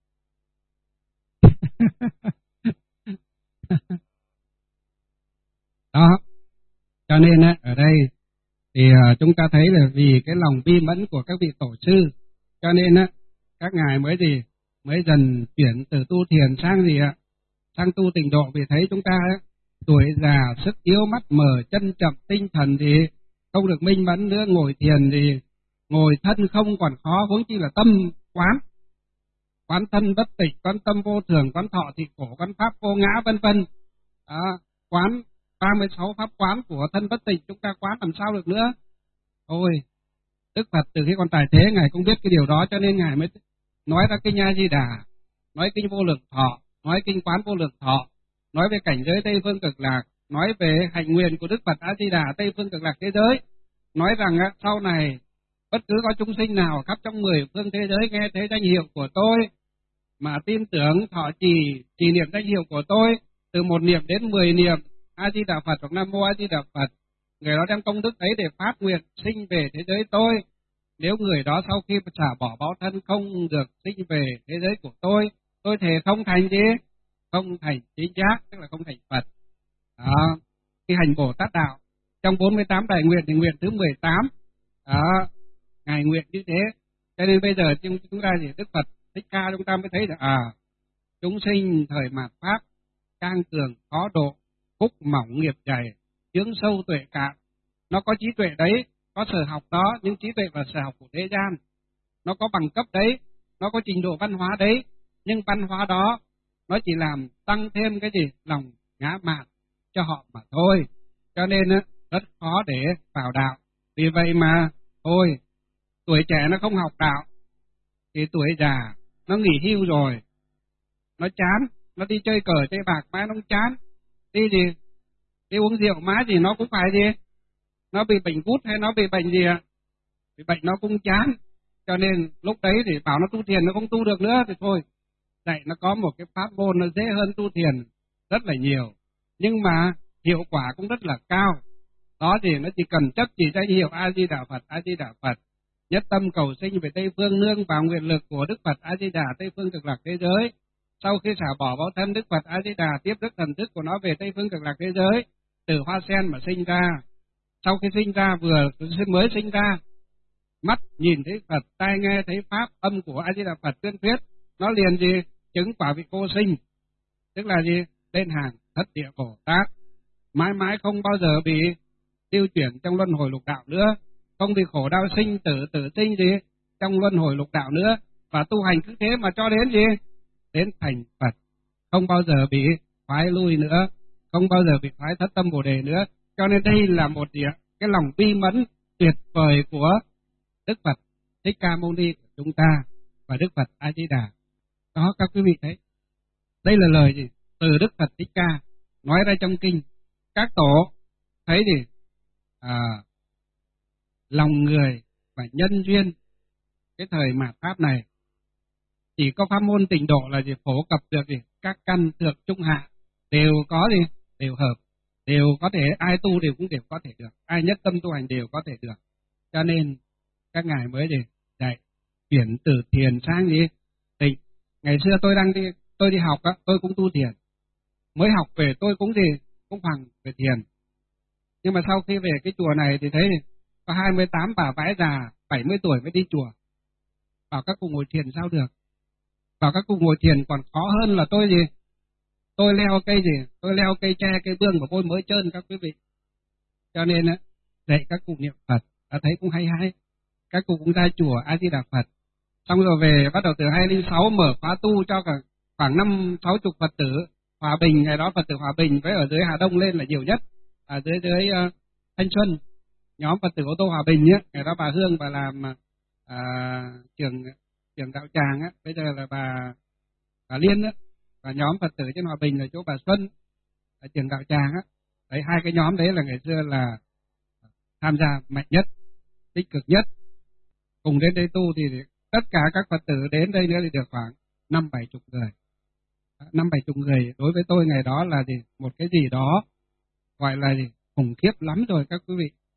Đó, cho nên ở đây thì chúng ta thấy là vì cái lòng bi mẫn của các vị tổ sư, cho nên á các ngài mới gì mới dần chuyển từ tu thiền sang gì ạ, sang tu tịnh độ. Vì thấy chúng ta ấy, tuổi già sức yếu mắt mờ chân chậm tinh thần thì không được minh mẫn nữa, ngồi thiền thì ngồi thân không còn khó, huống chi là tâm quán quán thân bất tịch, quán tâm vô thường, quán thọ thị khổ, quán pháp vô ngã, vân vân. Quán ba mươi sáu pháp quán của thân bất tịch chúng ta quán làm sao được nữa. Ôi, Đức Phật từ khi còn tại thế ngài cũng biết cái điều đó, cho nên ngài mới nói ra kinh A Di Đà, nói kinh vô lượng thọ, nói kinh quán vô lượng thọ, nói về cảnh giới Tây phương cực lạc, nói về hạnh nguyện của Đức Phật A Di Đà Tây phương cực lạc thế giới, nói rằng á, sau này bất cứ có chúng sinh nào khắp trong mười phương thế giới nghe thấy danh hiệu của tôi mà tin tưởng thọ trì trì niệm danh hiệu của tôi từ một niệm đến mười niệm A Di Đà Phật hoặc Nam Mô A Di Đà Phật, người đó đem công đức ấy để phát nguyện sinh về thế giới tôi. Nếu người đó sau khi trả bỏ báo thân không được sinh về thế giới của tôi, tôi thề không thành gì? Không thành chính giác, tức là không thành Phật. Đó, cái hành Bồ Tát đạo trong bốn mươi tám đại nguyện thì nguyện thứ mười tám, đó, ngài nguyện như thế. Cho nên bây giờ chúng ta thì Đức Phật Thích Ca chúng ta mới thấy là à, chúng sinh thời mạt pháp cang cường khó độ, phúc mỏng nghiệp dày, chướng sâu tuệ cạn. Nó có trí tuệ đấy, có sở học đó, nhưng trí tuệ và sở học của thế gian. Nó có bằng cấp đấy, nó có trình độ văn hóa đấy, nhưng văn hóa đó nó chỉ làm tăng thêm cái gì? Lòng ngã mạn cho họ mà thôi. Cho nên rất khó để vào đạo. Vì vậy mà thôi, tuổi trẻ nó không học đạo thì tuổi già nó nghỉ hưu rồi, nó chán, nó đi chơi cờ chơi bạc mãi nó chán, đi gì đi uống rượu mãi thì nó cũng phải gì, nó bị bệnh gút hay nó bị bệnh gì ạ, bị bệnh nó cũng chán. Cho nên lúc đấy thì bảo nó tu thiền nó không tu được nữa thì thôi, dạy nó có một cái pháp môn nó dễ hơn tu thiền rất là nhiều, nhưng mà hiệu quả cũng rất là cao. Đó thì nó chỉ cần chấp chỉ danh hiệu A Di Đà Phật, A Di Đà Phật, nhất tâm cầu sinh về Tây phương nương vào nguyện lực của Đức Phật A Di Đà Tây phương cực lạc thế giới. Sau khi xả bỏ báo thân, Đức Phật A Di Đà tiếp đức thần thức của nó về Tây phương cực lạc thế giới, từ hoa sen mà sinh ra. Sau khi sinh ra, vừa mới sinh ra, mắt nhìn thấy Phật, tai nghe thấy pháp, âm của A Di Đà Phật tuyên thuyết, nó liền gì chứng quả vị cô sinh, tức là gì lên hàng thất địa Bồ Tát, mãi mãi không bao giờ bị tiêu chuyển trong luân hồi lục đạo nữa, không bị khổ đau sinh tử tử sinh gì trong luân hồi lục đạo nữa, và tu hành cứ thế mà cho đến gì đến thành Phật, không bao giờ bị thoái lui nữa, không bao giờ bị thoái thất tâm Bồ đề nữa. Cho nên đây là một gì cái lòng bi mẫn tuyệt vời của Đức Phật Thích Ca Mâu Ni của chúng ta và Đức Phật A Di Đà. Đó các quý vị thấy, đây là lời gì từ Đức Phật Thích Ca nói ra trong kinh. Các tổ thấy gì à, lòng người và nhân duyên cái thời mạt pháp này chỉ có pháp môn tịnh độ là gì phổ cập được gì các căn thượng trung hạ đều có gì đều hợp, đều có thể, ai tu đều cũng đều có thể được, ai nhất tâm tu hành đều có thể được. Cho nên các ngài mới gì dạy chuyển từ thiền sang gì tịnh. Ngày xưa tôi đang đi tôi đi học á, tôi cũng tu thiền, mới học về tôi cũng gì cũng bằng về thiền. Nhưng mà sau khi về cái chùa này thì thấy có hai mươi tám bà vãi già bảy mươi tuổi mới đi chùa, bảo các cụ ngồi thiền sao được, bảo các cụ ngồi thiền còn khó hơn là tôi gì tôi leo cây gì tôi leo cây tre cây bương của tôi mới trơn các quý vị. Cho nên á dạy các cụ niệm Phật đã thấy cũng hay hay, các cụ cũng ra chùa A Di Đà Phật, xong rồi về bắt đầu từ hai không không sáu mở khóa tu cho cả khoảng năm sáu chục Phật tử Hòa Bình. Ngày đó Phật tử Hòa Bình với ở dưới Hà Đông lên là nhiều nhất, ở dưới dưới uh, Thanh Xuân nhóm Phật tử ô tô Hòa Bình nhé, ngày đó bà Hương bà làm uh, trưởng trưởng đạo tràng á, bây giờ là bà bà Liên á, và nhóm Phật tử trên Hòa Bình là chỗ bà Xuân là trưởng đạo tràng á. Đấy, hai cái nhóm đấy là ngày xưa là tham gia mạnh nhất, tích cực nhất. Cùng đến đây tu thì tất cả các Phật tử đến đây nữa thì được khoảng năm bảy chục người, năm bảy chục người đối với tôi ngày đó là gì một cái gì đó gọi là gì khủng khiếp lắm rồi các quý vị.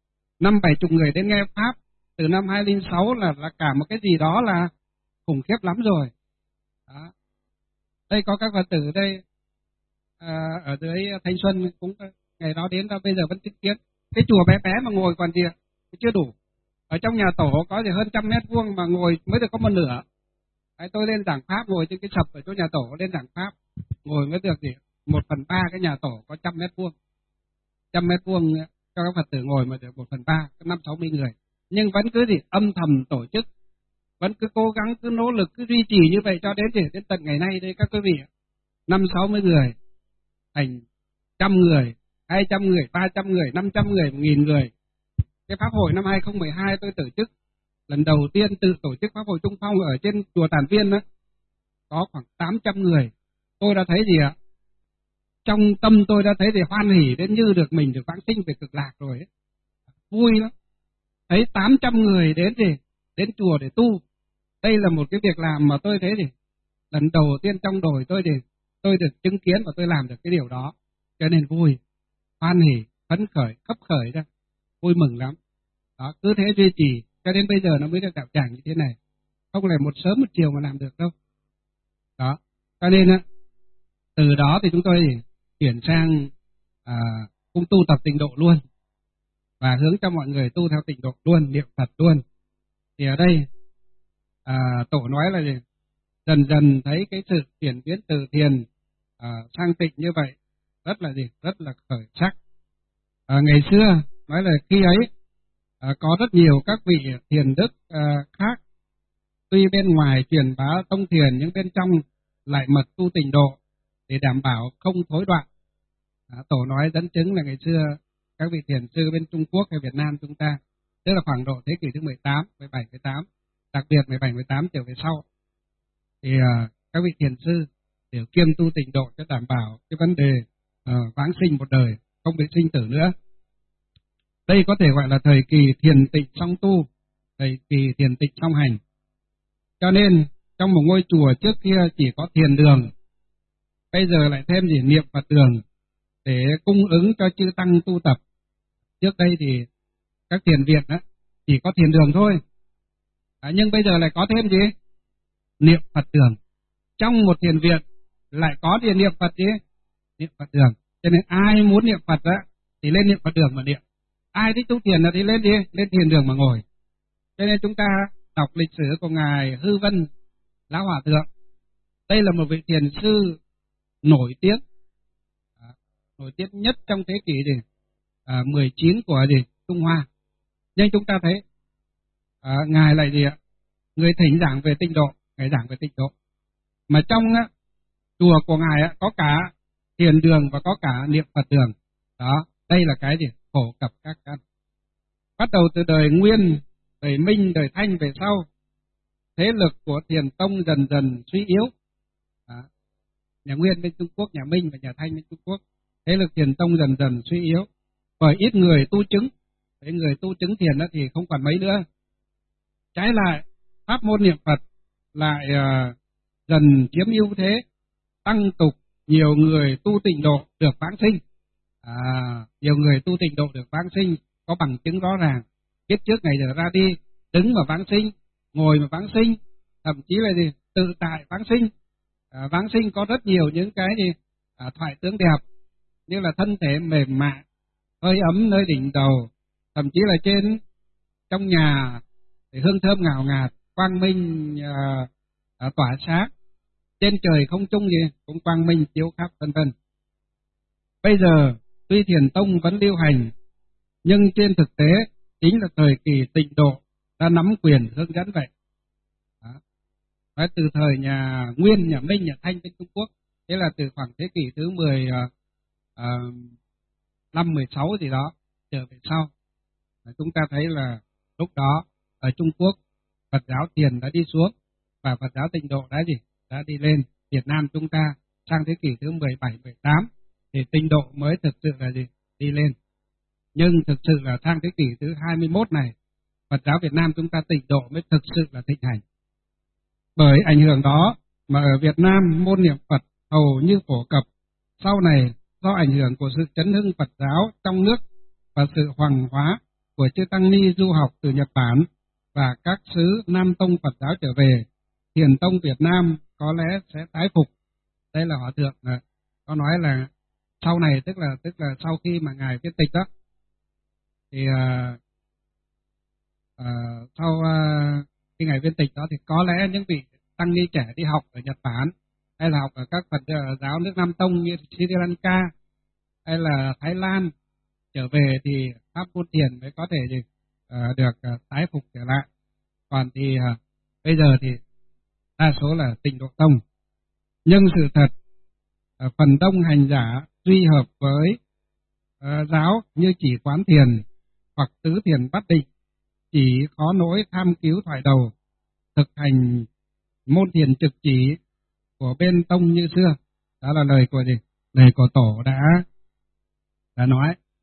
năm bảy chục người đến nghe Pháp, từ năm hai không không sáu là, là cả một cái gì đó là khủng khiếp lắm rồi. Đó. Đây có các Phật tử đây, à, ở dưới Thanh Xuân cũng ngày đó đến đó bây giờ vẫn chứng kiến. Cái chùa bé bé mà ngồi còn gì ạ? Chưa đủ. Ở trong nhà tổ có gì hơn trăm mét vuông mà ngồi mới được có một nửa. Đấy, tôi lên giảng Pháp ngồi trên cái sập ở chỗ nhà tổ lên giảng Pháp, ngồi mới được gì? Một phần ba cái nhà tổ có trăm mét vuông. Trăm mét vuông cho các Phật tử ngồi mà được một phần ba, năm sáu mươi người. Nhưng vẫn cứ gì âm thầm tổ chức, vẫn cứ cố gắng, cứ nỗ lực, cứ duy trì như vậy cho đến gì? Đến tận ngày nay đây các quý vị, năm sáu mươi người, thành trăm người, hai trăm người, ba trăm người, năm trăm người, một nghìn người. Cái Pháp hội năm hai không một hai tôi tổ chức, lần đầu tiên tự tổ chức Pháp hội Trung Phong ở trên chùa Tản Viên đó, có khoảng tám trăm người. Tôi đã thấy gì ạ? Trong tâm tôi đã thấy thì hoan hỉ đến như được mình được vãng sinh về cực lạc rồi ấy. Vui lắm. Thấy tám trăm người đến gì? Đến chùa để tu. Đây là một cái việc làm mà tôi thấy thì lần đầu tiên trong đời tôi thì tôi được chứng kiến và tôi làm được cái điều đó. Cho nên vui, hoan hỉ, phấn khởi, khấp khởi ra. Vui mừng lắm. Đó, cứ thế duy trì, cho đến bây giờ nó mới được đạo tràng như thế này. Không phải một sớm một chiều mà làm được đâu. Đó, cho nên á, từ đó thì chúng tôi chuyển sang à, cũng tu tập tịnh độ luôn. Và hướng cho mọi người tu theo tịnh độ luôn, niệm Phật luôn. Thì ở đây, à, tổ nói là gì? Dần dần thấy cái sự chuyển biến từ thiền à, sang tịnh như vậy, rất là gì? Rất là khởi sắc. À, ngày xưa, nói là khi ấy, à, có rất nhiều các vị thiền đức à, khác, tuy bên ngoài truyền bá tông thiền nhưng bên trong lại mật tu tịnh độ để đảm bảo không thối đoạn. À, tổ nói dẫn chứng là ngày xưa các vị thiền sư bên Trung Quốc hay Việt Nam chúng ta, tức là khoảng độ thế kỷ thứ mười tám, mười bảy, mười tám, đặc biệt mười bảy, mười tám trở về sau, thì uh, các vị thiền sư đều kiêm tu tịnh độ cho đảm bảo cái vấn đề uh, vãng sinh một đời, không bị sinh tử nữa. Đây có thể gọi là thời kỳ thiền tịnh song tu, thời kỳ thiền tịnh song hành. Cho nên trong một ngôi chùa trước kia chỉ có thiền đường, bây giờ lại thêm gì niệm Phật đường để cung ứng cho chư tăng tu tập. Trước đây thì các thiền viện đó, chỉ có thiền đường thôi, à, nhưng bây giờ lại có thêm gì? Niệm Phật đường. Trong một thiền viện lại có thiền niệm Phật gì? Niệm Phật đường. Cho nên ai muốn niệm Phật đó, thì lên niệm Phật đường mà niệm. Ai thích tu thiền thì lên đi, lên thiền đường mà ngồi. Cho nên chúng ta đọc lịch sử của Ngài Hư Vân Lão Hòa Thượng. Đây là một vị thiền sư nổi tiếng, à, nổi tiếng nhất trong thế kỷ gì? À, mười chín của gì? Trung Hoa. Nhưng chúng ta thấy à, Ngài lại gì ạ? Người thỉnh giảng về tịnh độ, Ngài giảng về tịnh độ. Mà trong á, chùa của Ngài á, có cả thiền đường và có cả niệm Phật đường. Đó, đây là cái gì? Phổ cập các căn. Bắt đầu từ đời Nguyên, đời Minh, đời Thanh về sau, thế lực của thiền tông dần dần suy yếu. Đó. Nhà Nguyên bên Trung Quốc, nhà Minh và nhà Thanh bên Trung Quốc, thế lực thiền tông dần dần suy yếu, bởi ít người tu chứng. Thế người tu chứng thiền đó thì không còn mấy nữa. Trái lại, pháp môn niệm Phật lại uh, dần chiếm ưu thế, tăng tục, nhiều người tu tịnh độ được vãng sinh. À, nhiều người tu tịnh độ được vãng sinh, có bằng chứng rõ ràng. Kiếp trước ngày giờ ra đi, đứng mà vãng sinh, ngồi mà vãng sinh, thậm chí là gì? Tự tại vãng sinh. À, vãng sinh có rất nhiều những cái gì? À, thoại tướng đẹp, như là thân thể mềm mại, hơi ấm nơi đỉnh đầu, thậm chí là trên trong nhà thì hương thơm ngào ngạt, quang minh à, à, tỏa sáng, trên trời không trung gì cũng quang minh chiếu khắp, vân vân. Bây giờ tuy thiền tông vẫn lưu hành, nhưng trên thực tế chính là thời kỳ tịnh độ đã nắm quyền hướng dẫn vậy. Đó. Và từ thời nhà Nguyên, nhà Minh, nhà Thanh bên Trung Quốc, thế là từ khoảng thế kỷ thứ mười lăm, mười sáu gì đó trở về sau, chúng ta thấy là lúc đó ở Trung Quốc Phật giáo thiền đã đi xuống và Phật giáo tịnh độ đã gì đã đi lên. Việt Nam chúng ta sang thế kỷ thứ mười bảy, mười tám thì tịnh độ mới thực sự là gì đi lên. Nhưng thực sự là sang thế kỷ thứ hai mươi mốt này, Phật giáo Việt Nam chúng ta tịnh độ mới thực sự là thịnh hành. Bởi ảnh hưởng đó mà ở Việt Nam môn niệm Phật hầu như phổ cập. Sau này do ảnh hưởng của sự chấn hưng Phật giáo trong nước và sự hoàng hóa của chư tăng ni du học từ Nhật Bản và các xứ Nam Tông Phật giáo trở về, Thiền Tông Việt Nam có lẽ sẽ tái phục. Đây là Hòa Thượng à, có nói là sau này, tức là tức là sau khi mà Ngài viết tịch đó, thì à, à, sau à, khi Ngài viết tịch đó thì có lẽ những vị tăng ni trẻ đi học ở Nhật Bản hay là học ở các Phật giáo nước Nam Tông như Sri Lanka hay là Thái Lan trở về thì pháp môn thiền mới có thể gì, uh, được uh, tái phục trở lại. Còn thì uh, bây giờ thì đa số là Tịnh Độ Tông. Nhưng sự thật uh, phần đông hành giả duy hợp với uh, giáo như chỉ quán thiền hoặc tứ thiền bát định, chỉ khó nỗi tham cứu thoại đầu, thực hành môn thiền trực chỉ của bên tông như xưa. Đó là lời của gì? Lời của tổ đã đã nói.